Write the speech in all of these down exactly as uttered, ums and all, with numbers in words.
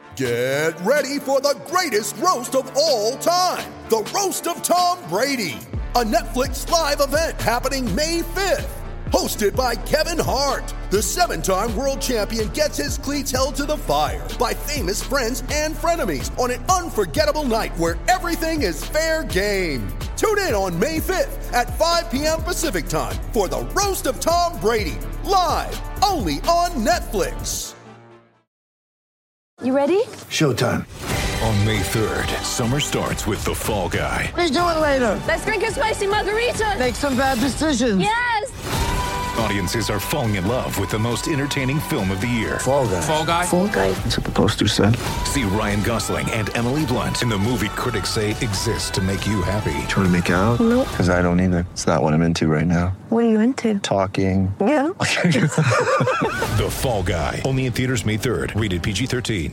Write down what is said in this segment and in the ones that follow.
Get ready for the greatest roast of all time, the Roast of Tom Brady, a Netflix live event happening May fifth. Hosted by Kevin Hart, the seven-time world champion gets his cleats held to the fire by famous friends and frenemies on an unforgettable night where everything is fair game. Tune in on May fifth at five p.m. Pacific time for the Roast of Tom Brady, live only on Netflix. You ready? Showtime. On May third, summer starts with The Fall Guy. Let's do it later. Let's drink a spicy margarita. Make some bad decisions. Yes! Audiences are falling in love with the most entertaining film of the year. Fall Guy. Fall Guy. Fall Guy. That's what the poster said. See Ryan Gosling and Emily Blunt in the movie critics say exists to make you happy. Trying to make it out? Nope. Because I don't either. It's not what I'm into right now. What are you into? Talking. Yeah. The Fall Guy. Only in theaters May third. Rated P G thirteen.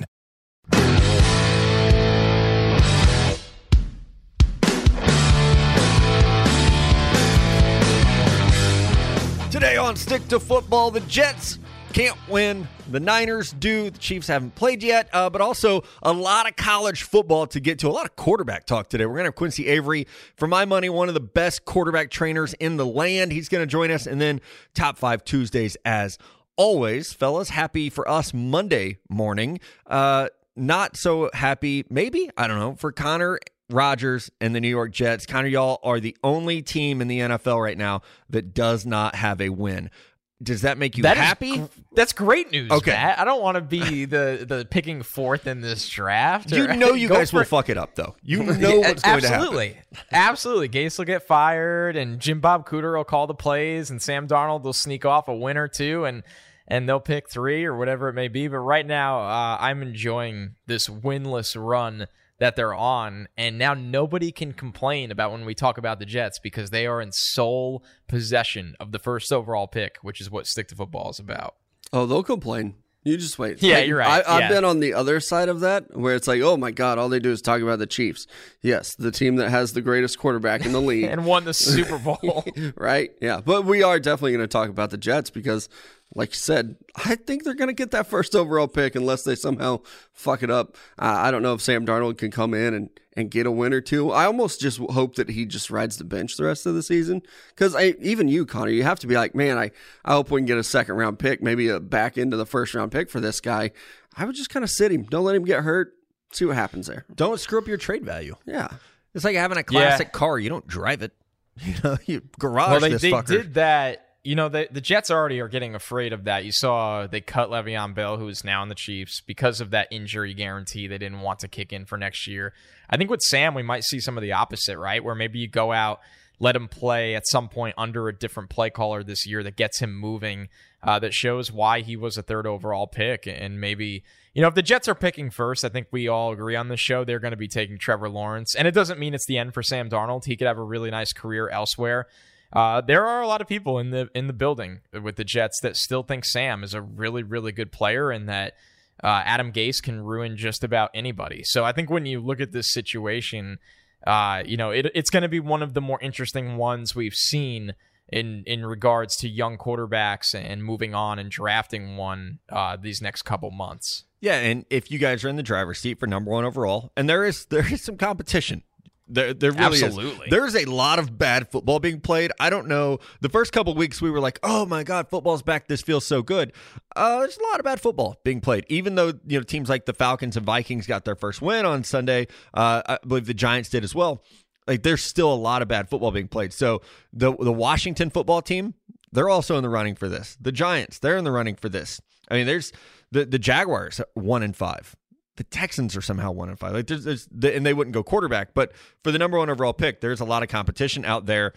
Today on Stick to Football, the Jets can't win. The Niners do. The Chiefs haven't played yet, uh, but also a lot of college football to get to. A lot of quarterback talk today. We're going to have Quincy Avery, for my money, one of the best quarterback trainers in the land. He's going to join us, and then Top five Tuesdays as always. Fellas, happy for us Monday morning. Uh, not so happy, maybe, I don't know, for Connor Rodgers and the New York Jets. Connor, y'all are the only team in the N F L right now that does not have a win. Does that make you that happy? Is, that's great news, okay. Matt. I don't want to be the, the picking fourth in this draft. You know you guys will fuck it up, though. You know what's going to happen. Absolutely. Absolutely. Gase will get fired, and Jim Bob Cooter will call the plays, and Sam Darnold will sneak off a win or two, and and they'll pick three or whatever it may be. But right now, uh, I'm enjoying this winless run that they're on, and now nobody can complain about when we talk about the Jets because they are in sole possession of the first overall pick, which is what Stick to Football is about. Oh, they'll complain. You just wait. Yeah, you're right. I, I've yeah. been on the other side of that, where it's like, oh my God, all they do is talk about the Chiefs. Yes, the team that has the greatest quarterback in the league. and won the Super Bowl. Right? Yeah, but we are definitely going to talk about the Jets because, like you said, I think they're going to get that first overall pick unless they somehow fuck it up. Uh, I don't know if Sam Darnold can come in and, and get a win or two. I almost just hope that he just rides the bench the rest of the season. Because even you, Connor, you have to be like, man, I, I hope we can get a second round pick, maybe a back into the first round pick for this guy. I would just kind of sit him. Don't let him get hurt. See what happens there. Don't screw up your trade value. Yeah. It's like having a classic Yeah. car. You don't drive it. You know, you garage well, they, this they fucker. did that. You know, the, the Jets already are getting afraid of that. You saw they cut Le'Veon Bell, who is now in the Chiefs, because of that injury guarantee they didn't want to kick in for next year. I think with Sam, we might see some of the opposite, right? Where maybe you go out, let him play at some point under a different play caller this year that gets him moving, uh, that shows why he was a third overall pick. And maybe, you know, if the Jets are picking first, I think we all agree on the show, they're going to be taking Trevor Lawrence. And it doesn't mean it's the end for Sam Darnold. He could have a really nice career elsewhere. Uh, there are a lot of people in the in the building with the Jets that still think Sam is a really, really good player and that uh, Adam Gase can ruin just about anybody. So I think when you look at this situation, uh, you know, it, it's going to be one of the more interesting ones we've seen in in regards to young quarterbacks and moving on and drafting one uh, these next couple months. Yeah, and if you guys are in the driver's seat for number one overall, and there is there is some competition. There, there really Absolutely. is. There's a lot of bad football being played. I don't know. The first couple of weeks we were like, oh my God, football's back. This feels so good. Uh, there's a lot of bad football being played. Even though, you know, teams like the Falcons and Vikings got their first win on Sunday, uh, I believe the Giants did as well. Like, there's still a lot of bad football being played. So the the Washington football team, they're also in the running for this. The Giants, they're in the running for this. I mean, there's the, the Jaguars, one and five. The Texans are somehow one and five. Like there's, there's, and they wouldn't go quarterback. But for the number one overall pick, there's a lot of competition out there.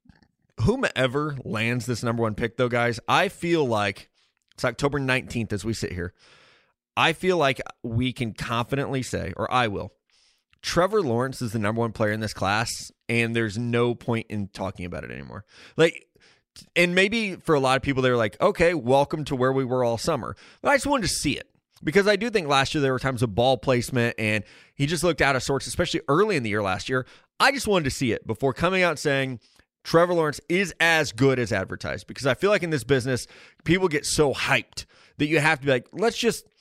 Whomever lands this number one pick, though, guys, I feel like it's October nineteenth as we sit here. I feel like we can confidently say, or I will, Trevor Lawrence is the number one player in this class, and there's no point in talking about it anymore. Like, and maybe for a lot of people, they're like, okay, welcome to where we were all summer. But I just wanted to see it. Because I do think last year there were times of ball placement and he just looked out of sorts, especially early in the year last year. I just wanted to see it before coming out saying Trevor Lawrence is as good as advertised. Because I feel like in this business, people get so hyped that you have to be like, let's just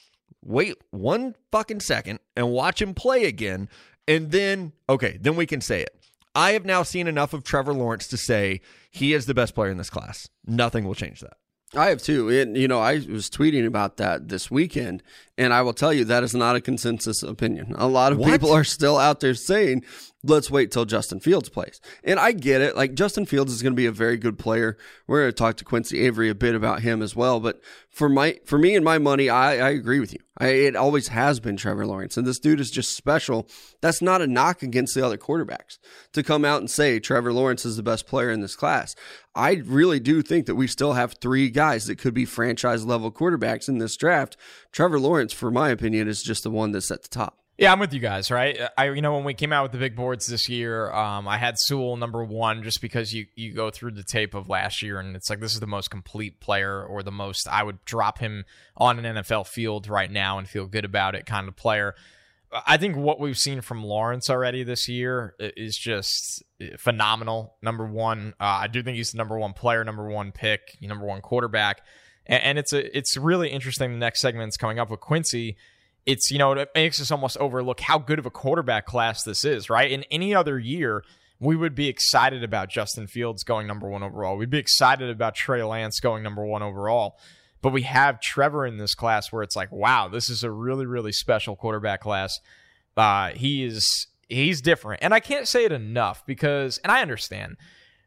wait one fucking second and watch him play again, and then, okay, then we can say it. I have now seen enough of Trevor Lawrence to say he is the best player in this class. Nothing will change that. I have too. And, you know, I was tweeting about that this weekend, and I will tell you that is not a consensus opinion. A lot of What? people are still out there saying, let's wait till Justin Fields plays. And I get it. Like, Justin Fields is going to be a very good player. We're going to talk to Quincy Avery a bit about him as well. But for my, for me and my money, I, I agree with you. I, it always has been Trevor Lawrence. And this dude is just special. That's not a knock against the other quarterbacks to come out and say Trevor Lawrence is the best player in this class. I really do think that we still have three guys that could be franchise level quarterbacks in this draft. Trevor Lawrence, for my opinion, is just the one that's at the top. Yeah, I'm with you guys, right? I, you know, when we came out with the big boards this year, um, I had Sewell number one just because you, you go through the tape of last year and it's like, this is the most complete player, or the most, I would drop him on an N F L field right now and feel good about it kind of player. I think what we've seen from Lawrence already this year is just phenomenal. Number one, uh, I do think he's the number one player, number one pick, number one quarterback. And, and it's a, it's really interesting. The next segment's coming up with Quincy. It's, you know, it makes us almost overlook how good of a quarterback class this is, right? In any other year, we would be excited about Justin Fields going number one overall. We'd be excited about Trey Lance going number one overall. But we have Trevor in this class where it's like, wow, this is a really, really special quarterback class. Uh, he is, he's different. And I can't say it enough because, and I understand,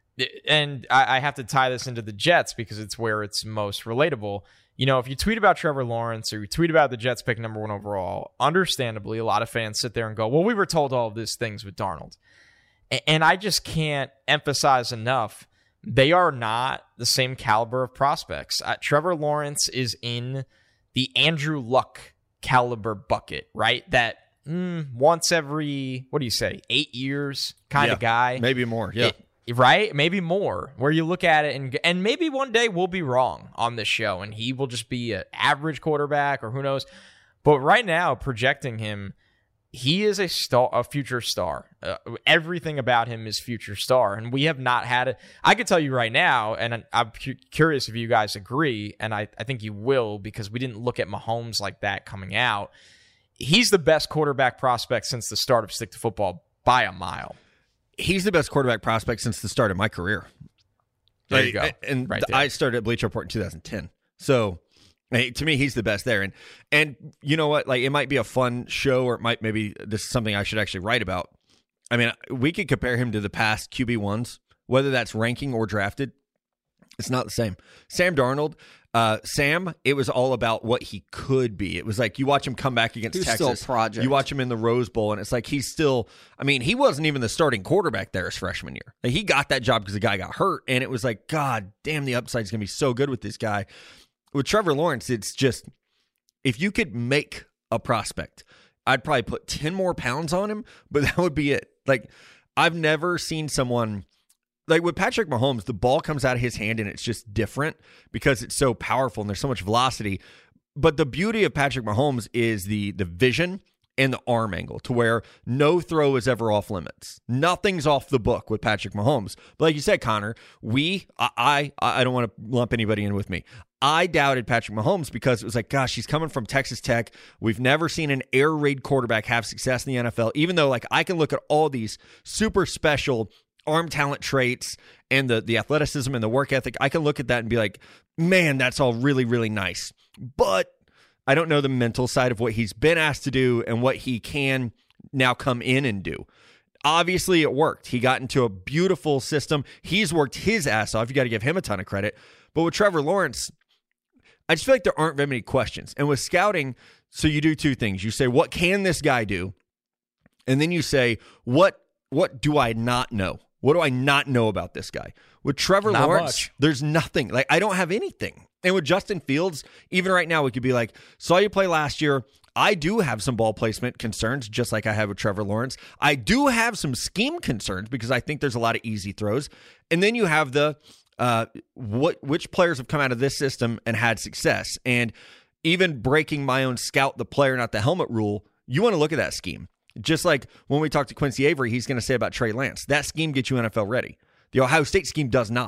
and I, I have to tie this into the Jets because it's where it's most relatable. You know, if you tweet about Trevor Lawrence or you tweet about the Jets pick number one overall, understandably, a lot of fans sit there and go, well, we were told all of these things with Darnold. And I just can't emphasize enough, they are not the same caliber of prospects. Uh, Trevor Lawrence is in the Andrew Luck caliber bucket, right? That mm, once every, what do you say, eight years kind Yeah, of guy. Maybe more, yeah. It, right? Maybe more, where you look at it and and maybe one day we'll be wrong on this show and he will just be an average quarterback or who knows. But right now, projecting him, he is a star, a future star. Uh, everything about him is future star. And we have not had it. I could tell you right now, and I'm cu- curious if you guys agree, and I, I think you will because we didn't look at Mahomes like that coming out. He's the best quarterback prospect since the start of Stick to Football by a mile. He's the best quarterback prospect since the start of my career. There you go. And right th- there. I started at Bleacher Report in two thousand ten. So hey, to me, he's the best there. And and you know what? Like, it might be a fun show, or it might maybe this is something I should actually write about. I mean, we could compare him to the past Q B ones, whether that's ranking or drafted. It's not the same. Sam Darnold, uh, Sam, it was all about what he could be. It was like you watch him come back against He's Texas. still a project. You watch him in the Rose Bowl, and it's like he's still, I mean, he wasn't even the starting quarterback there his freshman year. Like, he got that job because the guy got hurt, and it was like, God damn, the upside's going to be so good with this guy. With Trevor Lawrence, it's just, if you could make a prospect, I'd probably put ten more pounds on him, but that would be it. Like, I've never seen someone... Like with Patrick Mahomes, the ball comes out of his hand and it's just different because it's so powerful and there's so much velocity. But the beauty of Patrick Mahomes is the the vision and the arm angle, to where no throw is ever off limits. Nothing's off the book with Patrick Mahomes. But like you said, Connor, we, I, I, I don't want to lump anybody in with me. I doubted Patrick Mahomes because it was like, gosh, he's coming from Texas Tech. We've never seen an air raid quarterback have success in the N F L, even though like I can look at all these super special arm talent traits and the, the athleticism and the work ethic. I can look at that and be like, man, that's all really, really nice. But I don't know the mental side of what he's been asked to do and what he can now come in and do. Obviously, it worked. He got into a beautiful system. He's worked his ass off. You got to give him a ton of credit. But with Trevor Lawrence, I just feel like there aren't very many questions. And with scouting, so you do two things. You say, what can this guy do? And then you say, what what do I not know? What do I not know about this guy? With Trevor Not Lawrence, much. there's nothing. Like, I don't have anything. And with Justin Fields, even right now, we could be like, saw you play last year. I do have some ball placement concerns, just like I had with Trevor Lawrence. I do have some scheme concerns because I think there's a lot of easy throws. And then you have the uh, what which players have come out of this system and had success. And even breaking my own scout the player, not the helmet rule, you want to look at that scheme. Just like when we talk to Quincy Avery, he's going to say about Trey Lance. That scheme gets you N F L ready. The Ohio State scheme does not.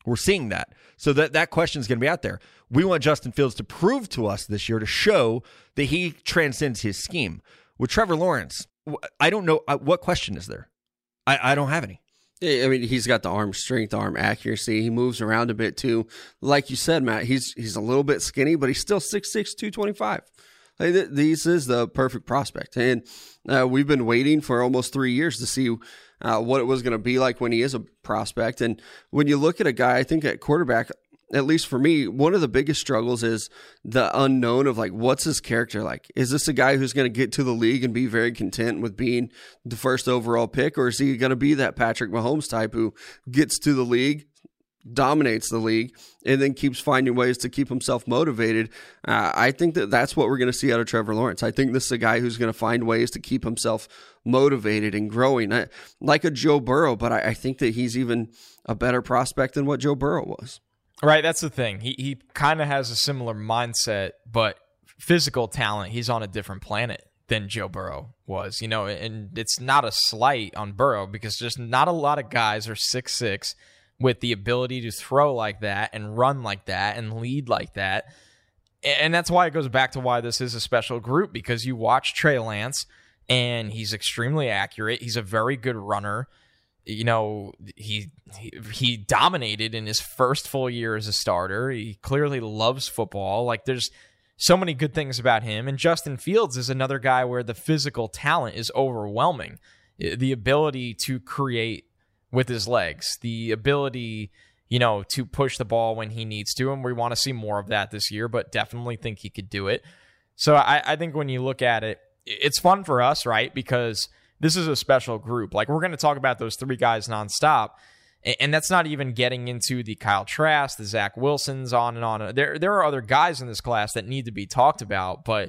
We're seeing that. So that, that question is going to be out there. We want Justin Fields to prove to us this year, to show that he transcends his scheme. With Trevor Lawrence, I don't know. What question is there? I, I don't have any. I mean, he's got the arm strength, arm accuracy. He moves around a bit too. Like you said, Matt, he's he's a little bit skinny, but he's still six six, two twenty-five. Like, th- this is the perfect prospect. And uh, we've been waiting for almost three years to see uh, what it was going to be like when he is a prospect. And when you look at a guy, I think at quarterback, at least for me, one of the biggest struggles is the unknown of like, what's his character like? Is this a guy who's going to get to the league and be very content with being the first overall pick? Or is he going to be that Patrick Mahomes type who gets to the league, dominates the league, and then keeps finding ways to keep himself motivated? Uh, I think that that's what we're going to see out of Trevor Lawrence. I think this is a guy who's going to find ways to keep himself motivated and growing, I, like a Joe Burrow, but I, I think that he's even a better prospect than what Joe Burrow was. Right, that's the thing. He he kind of has a similar mindset, but physical talent, he's on a different planet than Joe Burrow was. You know, and it's not a slight on Burrow because just not a lot of guys are six six with the ability to throw like that and run like that and lead like that. And that's why it goes back to why this is a special group, because you watch Trey Lance and he's extremely accurate. He's a very good runner. You know, he, he he dominated in his first full year as a starter. He clearly loves football. Like, there's so many good things about him. And Justin Fields is another guy where the physical talent is overwhelming. The ability to create with his legs, the ability, you know, to push the ball when he needs to. And we want to see more of that this year, but definitely think he could do it. So I, I think when you look at it, it's fun for us, right? Because this is a special group. Like, we're going to talk about those three guys nonstop, and that's not even getting into the Kyle Trask, the Zach Wilsons, on and on. There, there are other guys in this class that need to be talked about, but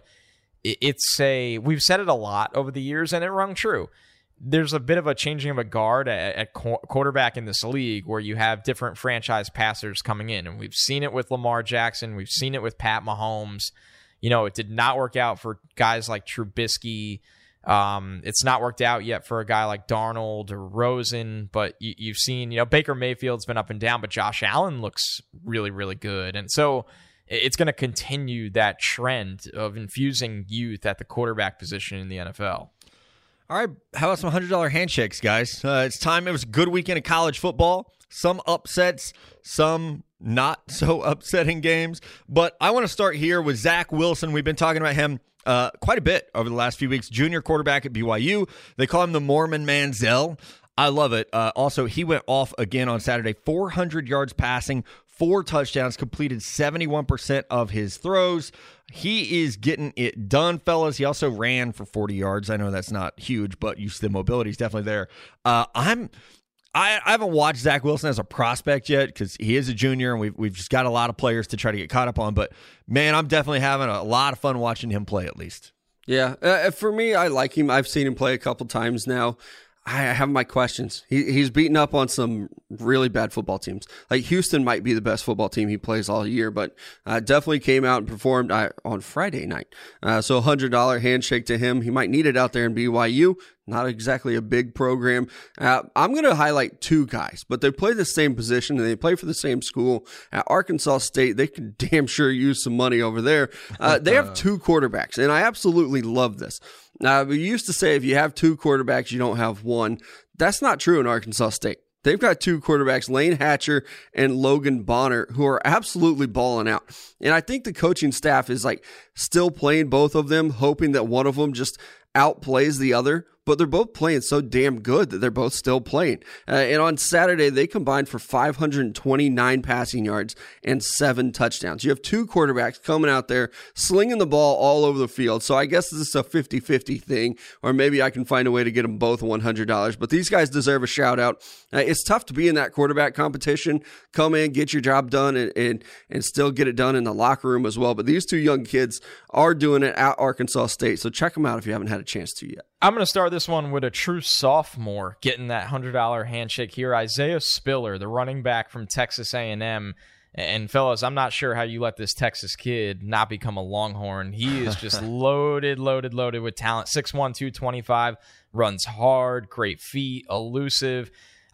it's a we've said it a lot over the years, and it rung true. There's a bit of a changing of a guard at, at quarterback in this league, where you have different franchise passers coming in, and we've seen it with Lamar Jackson. We've seen it with Pat Mahomes. You know, it did not work out for guys like Trubisky. Um, it's not worked out yet for a guy like Darnold or Rosen, but you, you've seen, you know, Baker Mayfield's been up and down, but Josh Allen looks really, really good. And so it's going to continue that trend of infusing youth at the quarterback position in the N F L. All right, how about some one hundred dollars handshakes, guys? Uh, it's time. It was a good weekend of college football. Some upsets, some not so upsetting games. But I want to start here with Zach Wilson. We've been talking about him Uh, quite a bit over the last few weeks. Junior quarterback at B Y U. They call him the Mormon Manziel. I love it. Uh, also, he went off again on Saturday. four hundred yards passing, four touchdowns, completed seventy-one percent of his throws. He is getting it done, fellas. He also ran for forty yards. I know that's not huge, but you see the mobility is definitely there. Uh, I'm... I, I haven't watched Zach Wilson as a prospect yet because he is a junior, and we've, we've just got a lot of players to try to get caught up on. But, man, I'm definitely having a lot of fun watching him play, at least. Yeah, uh, for me, I like him. I've seen him play a couple times now. I have my questions. He he's beaten up on some really bad football teams. Like, Houston might be the best football team he plays all year, but uh, definitely came out and performed uh, on Friday night. Uh, so a one hundred dollars handshake to him. He might need it out there in B Y U. Not exactly a big program. Uh, I'm going to highlight two guys, but they play the same position and they play for the same school. At Arkansas State, they could damn sure use some money over there. Uh, they have two quarterbacks, and I absolutely love this. Now, we used to say if you have two quarterbacks, you don't have one. That's not true in Arkansas State. They've got two quarterbacks, Lane Hatcher and Logan Bonner, who are absolutely balling out. And I think the coaching staff is like still playing both of them, hoping that one of them just outplays the other. But they're both playing so damn good that they're both still playing. Uh, and on Saturday, they combined for five hundred twenty-nine passing yards and seven touchdowns. You have two quarterbacks coming out there, slinging the ball all over the field. So I guess this is a fifty-fifty thing, or maybe I can find a way to get them both one hundred dollars. But these guys deserve a shout out. Uh, it's tough to be in that quarterback competition. Come in, get your job done, and, and, and still get it done in the locker room as well. But these two young kids are doing it at Arkansas State. So check them out if you haven't had a chance to yet. I'm going to start this one with a true sophomore getting that one hundred dollars handshake here. Isaiah Spiller, the running back from Texas A and M. And, fellas, I'm not sure how you let this Texas kid not become a Longhorn. He is just loaded, loaded, loaded with talent. six one, two twenty-five, runs hard, great feet, elusive.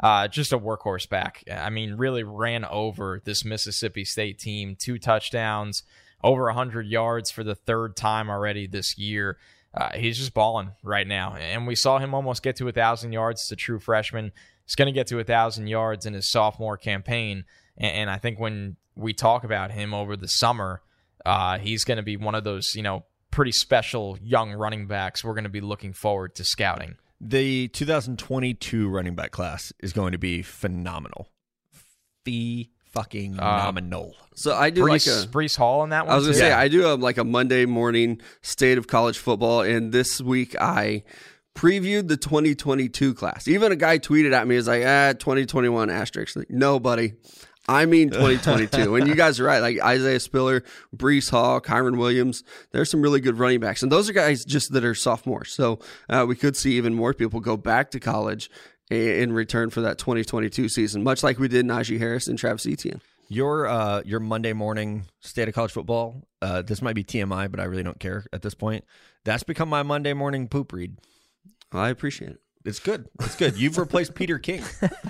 Uh, just a workhorse back. I mean, really ran over this Mississippi State team. Two touchdowns, over one hundred yards for the third time already this year. Uh, he's just balling right now. And we saw him almost get to one thousand yards as a true freshman. He's going to get to one thousand yards in his sophomore campaign. And, and I think when we talk about him over the summer, uh, he's going to be one of those, you know, pretty special young running backs we're going to be looking forward to scouting. The two thousand twenty-two running back class is going to be phenomenal. Fee fucking nominal. Uh, so I do Brees, like a Brees Hall in that one. I was gonna too? say Yeah. I do have like a Monday morning state of college football, and this week I previewed the twenty twenty-two class. Even a guy tweeted at me, is like, ah, twenty twenty-one asterisk. Like, no, buddy. I mean twenty twenty-two. And you guys are right. Like Isaiah Spiller, Brees Hall, Kyron Williams. There's some really good running backs. And those are guys just that are sophomores. So uh, we could see even more people go back to college in return for that twenty twenty-two season, much like we did Najee Harris and Travis Etienne. Your uh, your Monday morning state of college football, uh, this might be T M I, but I really don't care at this point. That's become my Monday morning poop read. I appreciate it. It's good. It's good. You've replaced Peter King.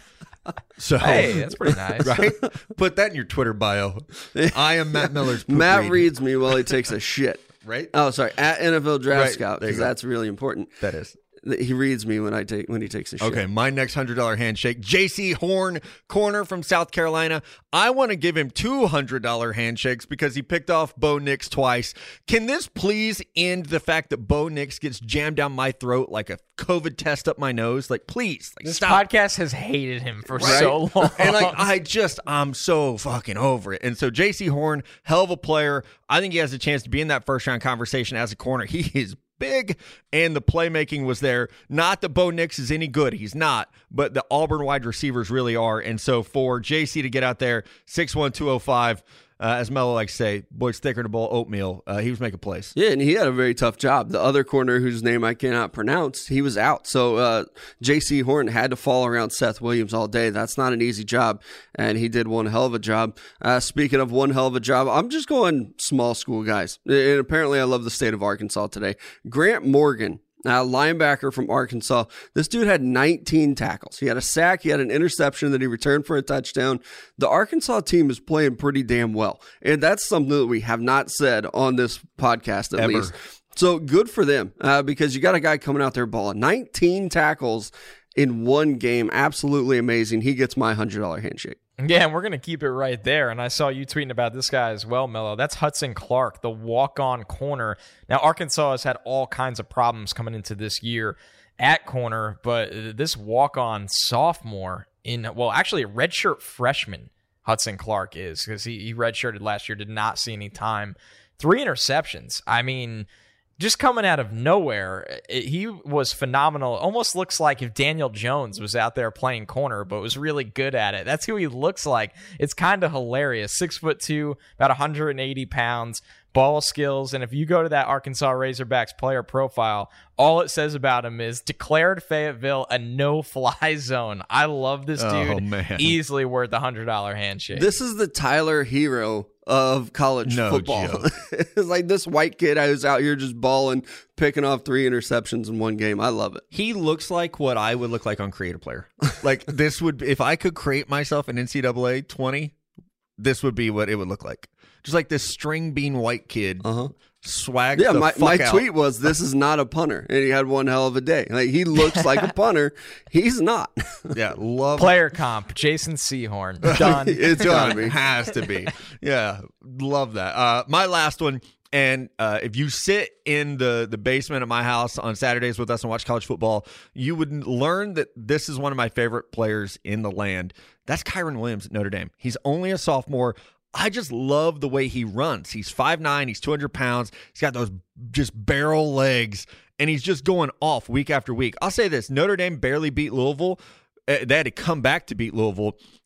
So Hey, that's pretty nice. Right? Put that in your Twitter bio. I am Matt Miller's poop Matt read. reads me while he takes a shit. Right? Oh, sorry. At N F L Draft Right. Scout, There you because go. that's really important. That is. He reads me when I take when he takes a shit. Okay, my next one hundred dollars handshake. J C Horn, corner from South Carolina. I want to give him two hundred dollars handshakes because he picked off Bo Nix twice. Can this please end the fact that Bo Nix gets jammed down my throat like a COVID test up my nose? Like, please. Like, This stop. podcast has hated him for Right? so long. And like, I just, I'm so fucking over it. And so J C Horn, hell of a player. I think he has a chance to be in that first round conversation as a corner. He is big, and the playmaking was there. Not that Bo Nix is any good. He's not. But the Auburn wide receivers really are. And so for J C to get out there, six one, two oh five, uh, as Mello likes to say, boy's thicker than a bowl of oatmeal. Uh, he was making plays. Yeah, and he had a very tough job. The other corner, whose name I cannot pronounce, he was out. So uh, J C Horn had to fall around Seth Williams all day. That's not an easy job, and he did one hell of a job. Uh, speaking of one hell of a job, I'm just going small school guys. And apparently I love the state of Arkansas today. Grant Morgan, Uh, linebacker from Arkansas. This dude had nineteen tackles. He had a sack. He had an interception that he returned for a touchdown. The Arkansas team is playing pretty damn well. And that's something that we have not said on this podcast, at Ever. least. So good for them uh, because you got a guy coming out there balling. nineteen tackles in one game. Absolutely amazing. He gets my one hundred dollars handshake. Yeah, and we're going to keep it right there. And I saw you tweeting about this guy as well, Mello. That's Hudson Clark, the walk-on corner. Now, Arkansas has had all kinds of problems coming into this year at corner, but this walk-on sophomore in, well, actually a redshirt freshman, Hudson Clark is, because he, he redshirted last year, did not see any time. Three interceptions. I mean, just coming out of nowhere, it, he was phenomenal. Almost looks like if Daniel Jones was out there playing corner, but was really good at it. That's who he looks like. It's kind of hilarious. Six foot two, about one hundred eighty pounds, ball skills. And if you go to that Arkansas Razorbacks player profile, all it says about him is declared Fayetteville a no-fly zone. I love this dude. Oh, man. Easily worth a one hundred dollars handshake. This is the Tyler Hero of college No football. joke. It's like this white kid who's out here just balling, picking off three interceptions in one game. I love it. He looks like what I would look like on Create a Player. Like this would, if I could create myself an N C double A twenty, this would be what it would look like. Just like this string bean white kid, Uh-huh. swag. Yeah, the my, fuck my out. tweet was, this is not a punter. And he had one hell of a day. Like, he looks like a punter. He's not. Yeah, love Player comp, Jason Sehorn. Done. It's gotta be. Has to be. Yeah, love that. Uh, my last one, and uh, if you sit in the, the basement of my house on Saturdays with us and watch college football, you would learn that this is one of my favorite players in the land. That's Kyron Williams at Notre Dame. He's only a sophomore. I just love the way he runs. He's five nine, he's two hundred pounds. He's got those just barrel legs, and he's just going off week after week. I'll say this, Notre Dame barely beat Louisville. Uh, They had to come back to beat Louisville,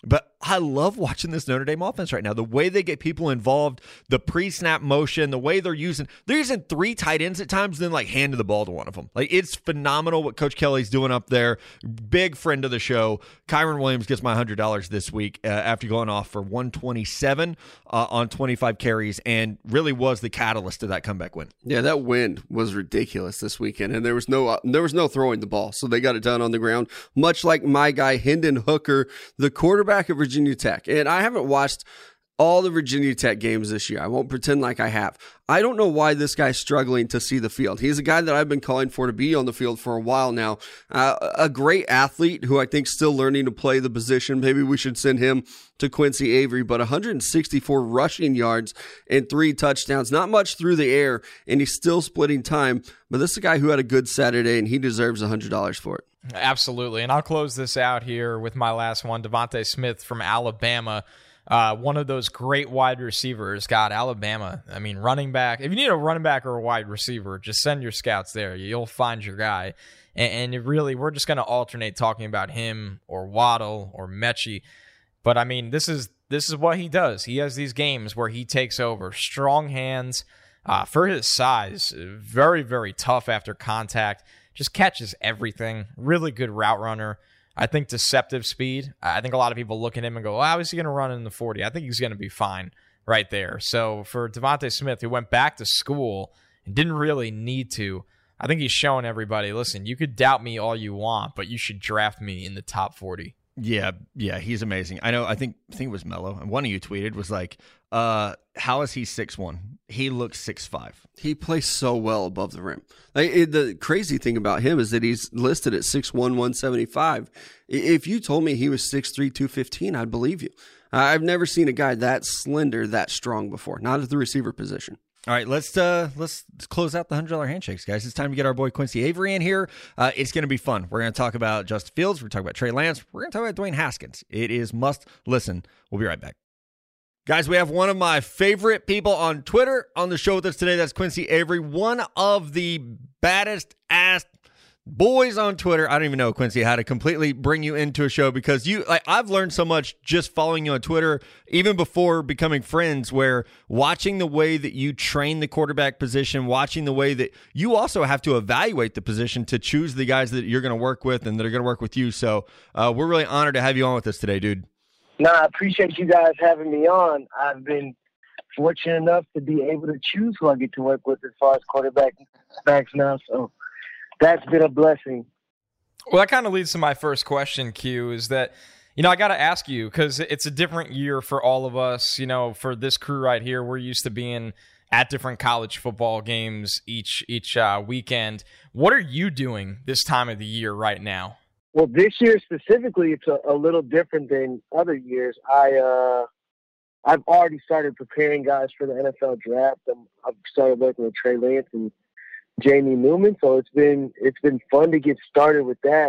But I love watching this Notre Dame offense right now. The way they get people involved, the pre-snap motion, the way they're using they're using three tight ends at times, then like handing the ball to one of them. Like it's phenomenal what Coach Kelly's doing up there. Big friend of the show. Kyron Williams gets my one hundred dollars this week uh, after going off for one twenty-seven uh, on twenty-five carries, and really was the catalyst to that comeback win. Yeah, that wind was ridiculous this weekend, and there was no uh, there was no throwing the ball, so they got it done on the ground. Much like my guy Hendon Hooker, the quarterback of Virginia Tech, and I haven't watched all the Virginia Tech games this year. I won't pretend like I have. I don't know why this guy's struggling to see the field. He's a guy that I've been calling for to be on the field for a while now. Uh, a great athlete who I think still learning to play the position. Maybe we should send him to Quincy Avery, but one hundred sixty-four rushing yards and three touchdowns. Not much through the air, and he's still splitting time. But this is a guy who had a good Saturday, and he deserves one hundred dollars for it. Absolutely. And I'll close this out here with my last one. Devontae Smith from Alabama. Uh, one of those great wide receivers. God, Alabama. I mean, running back. If you need a running back or a wide receiver, just send your scouts there. You'll find your guy. And, and it really, we're just going to alternate talking about him or Waddle or Mechie. But I mean, this is this is what he does. He has these games where he takes over. Strong hands uh, for his size. Very, very tough after contact. Just catches everything. Really good route runner. I think deceptive speed. I think a lot of people look at him and go, oh, how is he going to run in the forty? I think he's going to be fine right there. So for Devontae Smith, who went back to school and didn't really need to, I think he's showing everybody, listen, you could doubt me all you want, but you should draft me in the top forty. Yeah, yeah, he's amazing. I know, I think I think it was Mello, and one of you tweeted, was like, uh, how is he six one? He looks six five. He plays so well above the rim. Like, it, the crazy thing about him is that he's listed at six one, one seventy-five. If you told me he was six three, two fifteen, I'd believe you. I've never seen a guy that slender, that strong before, not at the receiver position. All right, let's uh, let's close out the one hundred dollars handshakes, guys. It's time to get our boy Quincy Avery in here. Uh, it's going to be fun. We're going to talk about Justin Fields. We're going to talk about Trey Lance. We're going to talk about Dwayne Haskins. It is must listen. We'll be right back. Guys, we have one of my favorite people on Twitter on the show with us today. That's Quincy Avery, one of the baddest ass boys on Twitter. I don't even know, Quincy, how to completely bring you into a show, because you, like, I've learned so much just following you on Twitter, even before becoming friends, where watching the way that you train the quarterback position, watching the way that you also have to evaluate the position to choose the guys that you're going to work with and that are going to work with you. So uh, we're really honored to have you on with us today, dude. No, I appreciate you guys having me on. I've been fortunate enough to be able to choose who I get to work with as far as quarterback backs now, so that's been a blessing. Well, that kind of leads to my first question, Q, is that, you know, I got to ask you, because it's a different year for all of us. You know, for this crew right here, we're used to being at different college football games each each uh, weekend. What are you doing this time of the year right now? Well, this year specifically, it's a, a little different than other years. I, uh, I've already started preparing guys for the N F L draft. I'm, I've started working with Trey Lance and Jamie Newman, so it's been it's been fun to get started with that.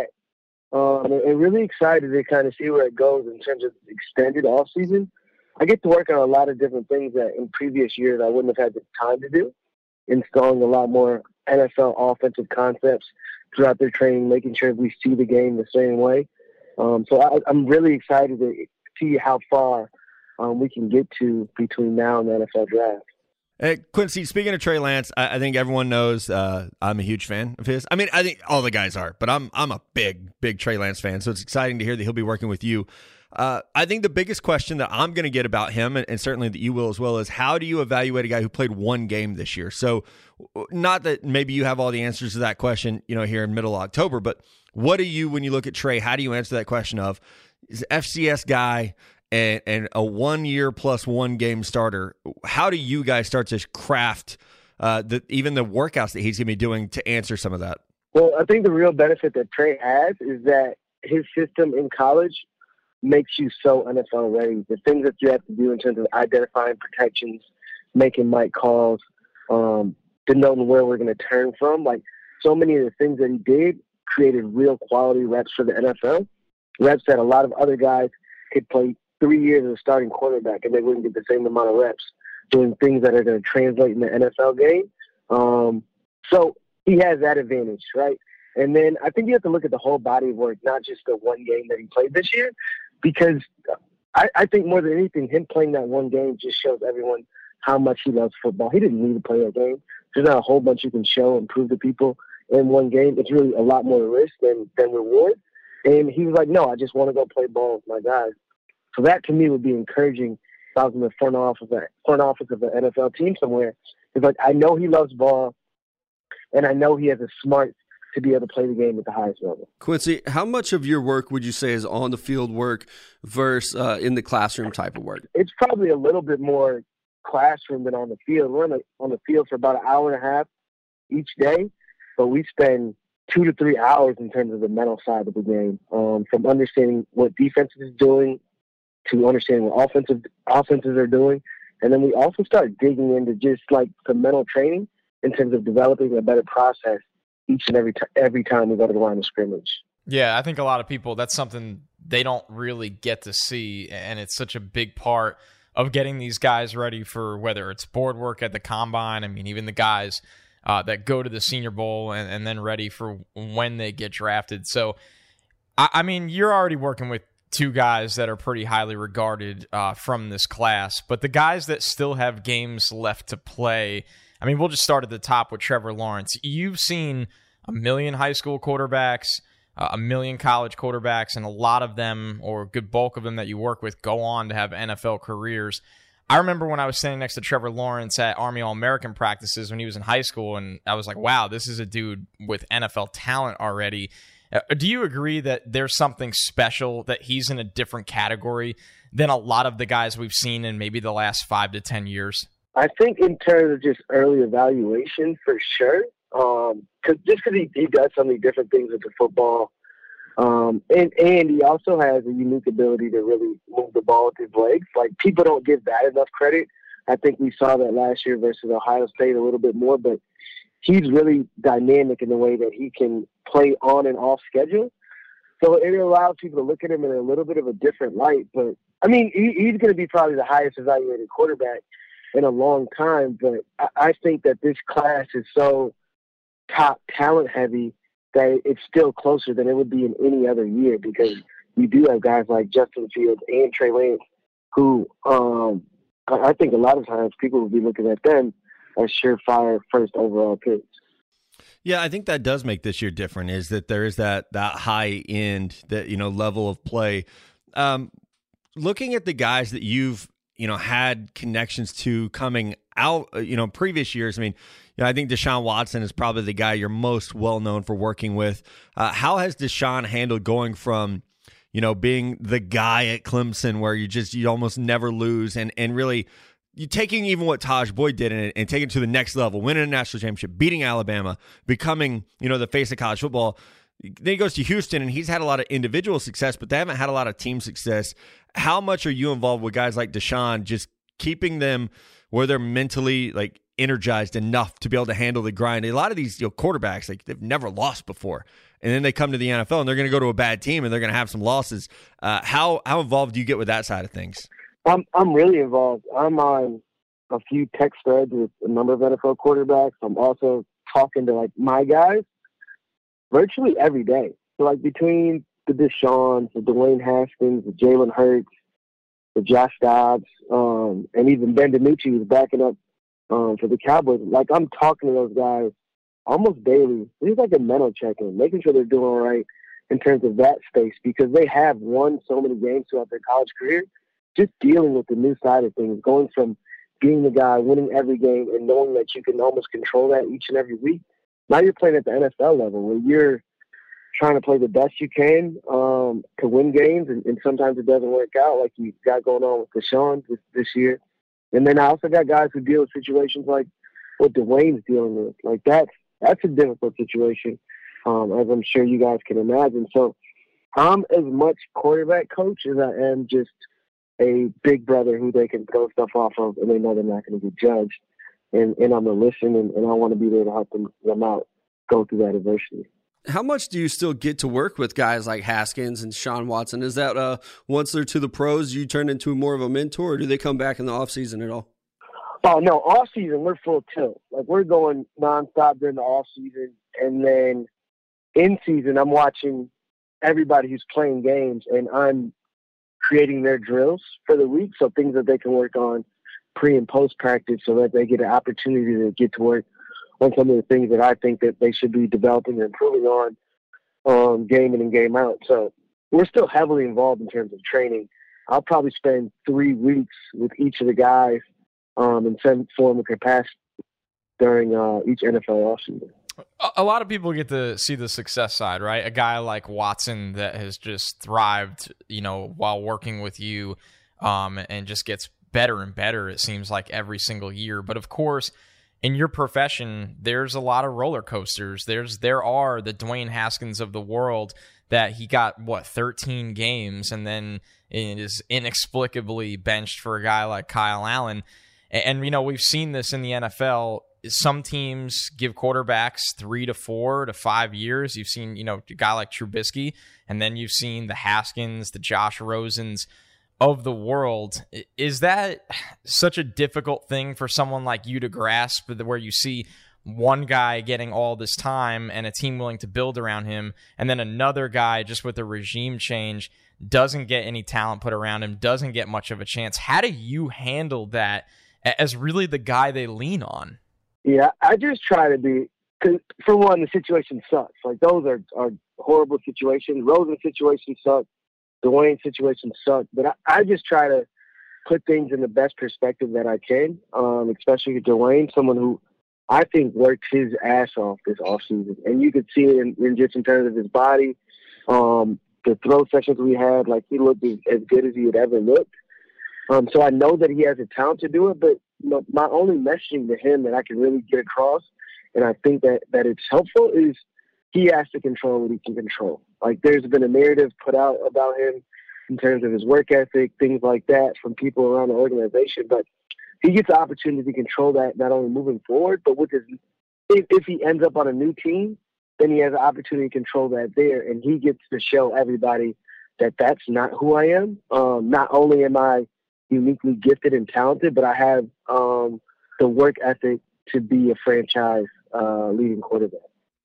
Um, and really excited to kind of see where it goes in terms of extended off season. I get to work on a lot of different things that in previous years I wouldn't have had the time to do, installing a lot more N F L offensive concepts throughout their training, making sure we see the game the same way. Um, so I, I'm really excited to see how far um, we can get to between now and the N F L draft. Hey, Quincy, speaking of Trey Lance, I, I think everyone knows uh, I'm a huge fan of his. I mean, I think all the guys are, but I'm I'm a big, big Trey Lance fan, so it's exciting to hear that he'll be working with you. Uh, I think the biggest question that I'm going to get about him, and, and certainly that you will as well, is how do you evaluate a guy who played one game this year? So not that maybe you have all the answers to that question, you know, here in middle of October, but what do you, when you look at Trey, how do you answer that question of, is F C S guy and, and a one-year plus one-game starter, how do you guys start to craft uh, the, even the workouts that he's going to be doing to answer some of that? Well, I think the real benefit that Trey has is that his system in college makes you so N F L ready. The things that you have to do in terms of identifying protections, making mic calls, um, denoting where we're going to turn from. Like, so many of the things that he did created real quality reps for the N F L. Reps that a lot of other guys could play three years as a starting quarterback and they wouldn't get the same amount of reps doing things that are going to translate in the N F L game. Um, so he has that advantage, right? And then I think you have to look at the whole body of work, not just the one game that he played this year, because I, I think more than anything, him playing that one game just shows everyone how much he loves football. He didn't need to play that game. There's not a whole bunch you can show and prove to people in one game. It's really a lot more risk than, than reward. And he was like, no, I just want to go play ball with my guys. So that to me would be encouraging if I was in the front office, front office of an N F L team somewhere. It's like, I know he loves ball, and I know he has a smart to be able to play the game at the highest level. Quincy, how much of your work would you say is on the field work versus uh, in the classroom type of work? It's probably a little bit more classroom than on the field. We're on the, on the field for about an hour and a half each day, but we spend two to three hours in terms of the mental side of the game, um, from understanding what defense is doing to understanding what offensive offenses are doing. And then we also start digging into just like some mental training in terms of developing a better process each and every, t- every time we go to the line of scrimmage. Yeah, I think a lot of people, that's something they don't really get to see, and it's such a big part of getting these guys ready for whether it's board work at the combine. I mean, even the guys uh, that go to the Senior Bowl and, and then ready for when they get drafted. So, I, I mean, you're already working with two guys that are pretty highly regarded uh, from this class, but the guys that still have games left to play, I mean, we'll just start at the top with Trevor Lawrence. You've seen a million high school quarterbacks, uh, a million college quarterbacks, and a lot of them, or a good bulk of them that you work with, go on to have N F L careers. I remember when I was standing next to Trevor Lawrence at Army All-American practices when he was in high school, and I was like, wow, this is a dude with N F L talent already. Uh, do you agree that there's something special, that he's in a different category than a lot of the guys we've seen in maybe the last five to ten years? I think in terms of just early evaluation, for sure, um, cause, just because he, he does so many different things with the football, um, and, and he also has a unique ability to really move the ball with his legs. Like, people don't give that enough credit. I think we saw that last year versus Ohio State a little bit more, but he's really dynamic in the way that he can play on and off schedule. So it allows people to look at him in a little bit of a different light. But, I mean, he, he's going to be probably the highest evaluated quarterback in a long time, but I, I think that this class is so top talent heavy that it's still closer than it would be in any other year, because you do have guys like Justin Fields and Trey Lance who um, I think a lot of times people will be looking at them as surefire first overall picks. Yeah, I think that does make this year different, is that there is that that high end, that, you know, level of play. Um, looking at the guys that you've you know, had connections to coming out, you know, previous years. I mean, you know, I think Deshaun Watson is probably the guy you're most well known for working with. Uh, how has Deshaun handled going from, you know, being the guy at Clemson where you just, you almost never lose, and, and really you taking even what Tajh Boyd did and, and taking it to the next level, winning a national championship, beating Alabama, becoming, you know, the face of college football. Then he goes to Houston, and he's had a lot of individual success, but they haven't had a lot of team success. How much are you involved with guys like Deshaun, just keeping them where they're mentally like energized enough to be able to handle the grind? A lot of these, you know, quarterbacks, like, they've never lost before, and then they come to the N F L and they're going to go to a bad team and they're going to have some losses. Uh, how how involved do you get with that side of things? I'm I'm really involved. I'm on a few text threads with a number of N F L quarterbacks. I'm also talking to like my guys virtually every day. So like between the Deshaun, the Dwayne Haskins, the Jalen Hurts, the Josh Dobbs, um, and even Ben DiNucci, who's backing up um, for the Cowboys. Like, I'm talking to those guys almost daily. It's like a mental check-in, making sure they're doing all right in terms of that space, because they have won so many games throughout their college career. Just dealing with the new side of things, going from being the guy, winning every game, and knowing that you can almost control that each and every week. Now you're playing at the N F L level where you're trying to play the best you can um, to win games, and, and sometimes it doesn't work out, like you got going on with Deshaun this, this year. And then I also got guys who deal with situations like what Dwayne's dealing with. Like, that's that's a difficult situation, um, as I'm sure you guys can imagine. So I'm as much quarterback coach as I am just a big brother who they can throw stuff off of, and they know they're not going to get judged. And, and I'm going to listen, and, and I want to be there to help them, them out, go through that adversity. How much do you still get to work with guys like Haskins and Deshaun Watson? Is that uh, once they're to the pros, you turn into more of a mentor, or do they come back in the offseason at all? Oh, no, off-season, we're full tilt. Like, we're going nonstop during the off-season, and then in season, I'm watching everybody who's playing games, and I'm creating their drills for the week, so things that they can work on pre and post practice, so that they get an opportunity to get to work on some of the things that I think that they should be developing and improving on, um, game in and game out. So we're still heavily involved in terms of training. I'll probably spend three weeks with each of the guys um, in some form of capacity during uh, each N F L offseason. A lot of people get to see the success side, right? A guy like Watson that has just thrived, you know, while working with you, um, and just gets better and better, it seems like, every single year. But of course, in your profession, there's a lot of roller coasters. There's there are the Dwayne Haskins of the world that he got, what, thirteen games, and then is inexplicably benched for a guy like Kyle Allen. And, and you know, we've seen this in the N F L. Some teams give quarterbacks three to four to five years. You've seen, you know, a guy like Trubisky, and then you've seen the Haskins, the Josh Rosens of the world. Is that such a difficult thing for someone like you to grasp, where you see one guy getting all this time and a team willing to build around him, and then another guy just with a regime change doesn't get any talent put around him, doesn't get much of a chance? How do you handle that as really the guy they lean on? Yeah, I just try to be, cause for one, the situation sucks. Like, those are, are horrible situations. Rosen's situation sucked. Dwayne's situation sucked. But I, I just try to put things in the best perspective that I can, um, especially with Dwayne, someone who I think worked his ass off this offseason. And you could see it in, in just in terms of his body. Um, the throw sessions we had, like, he looked as, as good as he had ever looked. Um, so I know that he has the talent to do it, but you know, my only messaging to him that I can really get across, and I think that, that it's helpful, is he has to control what he can control. Like, there's been a narrative put out about him in terms of his work ethic, things like that, from people around the organization, but he gets the opportunity to control that, not only moving forward, but with his, if, if he ends up on a new team, then he has the opportunity to control that there, and he gets to show everybody that that's not who I am. Um, not only am I uniquely gifted and talented, but I have um, the work ethic to be a franchise uh, leading quarterback.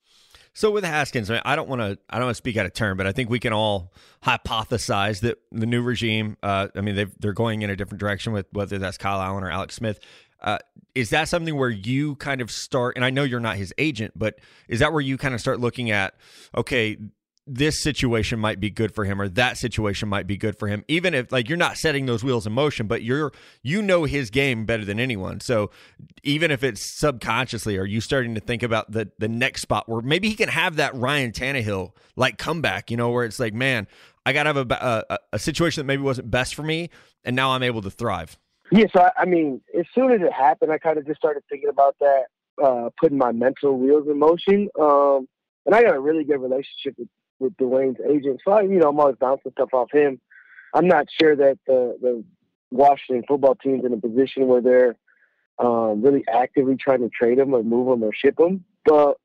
So with Haskins, I, mean, I don't want to I don't want to speak out of turn, but I think we can all hypothesize that the new regime, uh, I mean, they've, they're going in a different direction with whether that's Kyle Allen or Alex Smith. Uh, is that something where you kind of start, and I know you're not his agent, but is that where you kind of start looking at, okay, this situation might be good for him, or that situation might be good for him, even if, like, you're not setting those wheels in motion, but you're, you know, his game better than anyone. So even if it's subconsciously, are you starting to think about the, the next spot where maybe he can have that Ryan Tannehill like comeback, you know, where it's like, man, I got to have a, a, a situation that maybe wasn't best for me, and now I'm able to thrive. Yeah. So, I, I mean, as soon as it happened, I kind of just started thinking about that, uh, putting my mental wheels in motion. Um, and I got a really good relationship with with Dwayne's agent. So, I, you know, I'm always bouncing stuff off him. I'm not sure that the, the Washington football team's in a position where they're um, really actively trying to trade him or move him or ship him. But,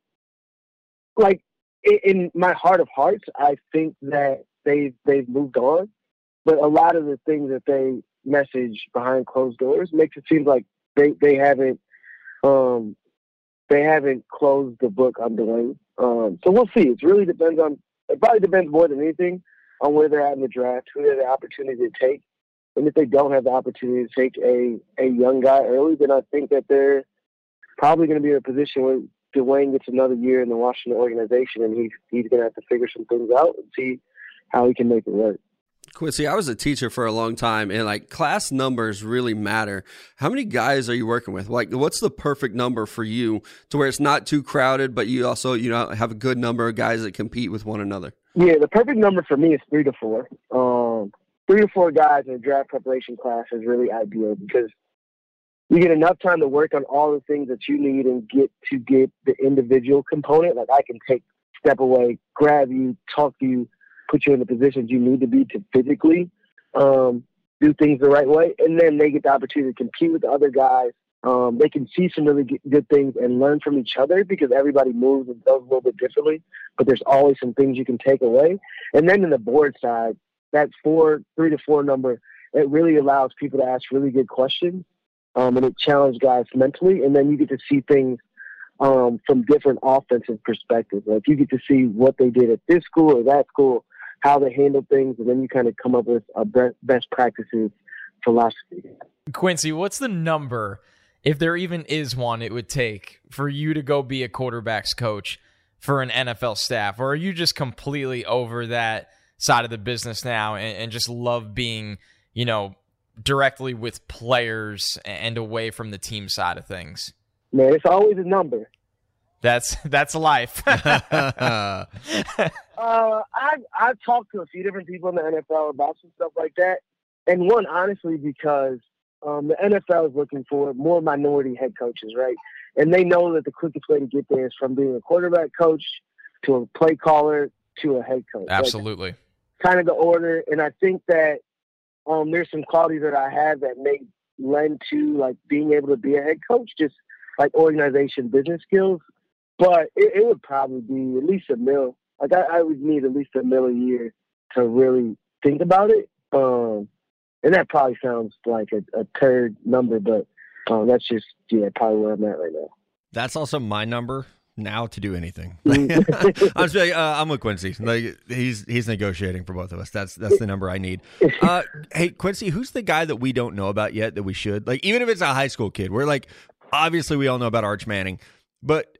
like, in, in my heart of hearts, I think that they've, they've moved on. But a lot of the things that they message behind closed doors makes it seem like they, they haven't um, they haven't closed the book on Dwayne. Um, so we'll see. It really depends on It probably depends more than anything on where they're at in the draft, who they have the opportunity to take. And if they don't have the opportunity to take a, a young guy early, then I think that they're probably going to be in a position where Dwayne gets another year in the Washington organization, and he's, he's going to have to figure some things out and see how he can make it work. Quincy, I was a teacher for a long time, and like class numbers really matter. How many guys are you working with? Like, what's the perfect number for you to where it's not too crowded, but you also, you know, have a good number of guys that compete with one another? Yeah, the perfect number for me is three to four. Um, three to four guys in a draft preparation class is really ideal because you get enough time to work on all the things that you need and get to get the individual component. Like, I can take step away, grab you, talk to you, put you in the positions you need to be to physically um, do things the right way. And then they get the opportunity to compete with the other guys. Um, they can see some really good things and learn from each other because everybody moves and does a little bit differently, but there's always some things you can take away. And then in the board side, that four, three to four number, it really allows people to ask really good questions. Um, and it challenges guys mentally. And then you get to see things um, from different offensive perspectives. Like, you get to see what they did at this school or that school how they handle things, and then you kind of come up with a be- best practices philosophy. Quincy, what's the number, if there even is one, it would take for you to go be a quarterback's coach for an N F L staff? Or are you just completely over that side of the business now and, and just love being, you know, directly with players and away from the team side of things? Man, it's always a number. That's that's life. uh, I've I've talked to a few different people in the N F L about some stuff like that, and one, honestly, because um, the N F L is looking for more minority head coaches, right? And they know that the quickest way to get there is from being a quarterback coach to a play caller to a head coach. Absolutely, like, kind of the order. And I think that um, there's some qualities that I have that may lend to like being able to be a head coach, just like organization, business skills. But it, it would probably be at least a mil. Like I, I would need at least a mil a year to really think about it. Um, and that probably sounds like a, a turd number, but um, that's just yeah, probably where I'm at right now. That's also my number now to do anything. I'm just like, uh, I'm with Quincy. Like he's he's negotiating for both of us. That's that's the number I need. Uh, hey Quincy, who's the guy that we don't know about yet that we should? Like even if it's a high school kid, we're like obviously we all know about Arch Manning, but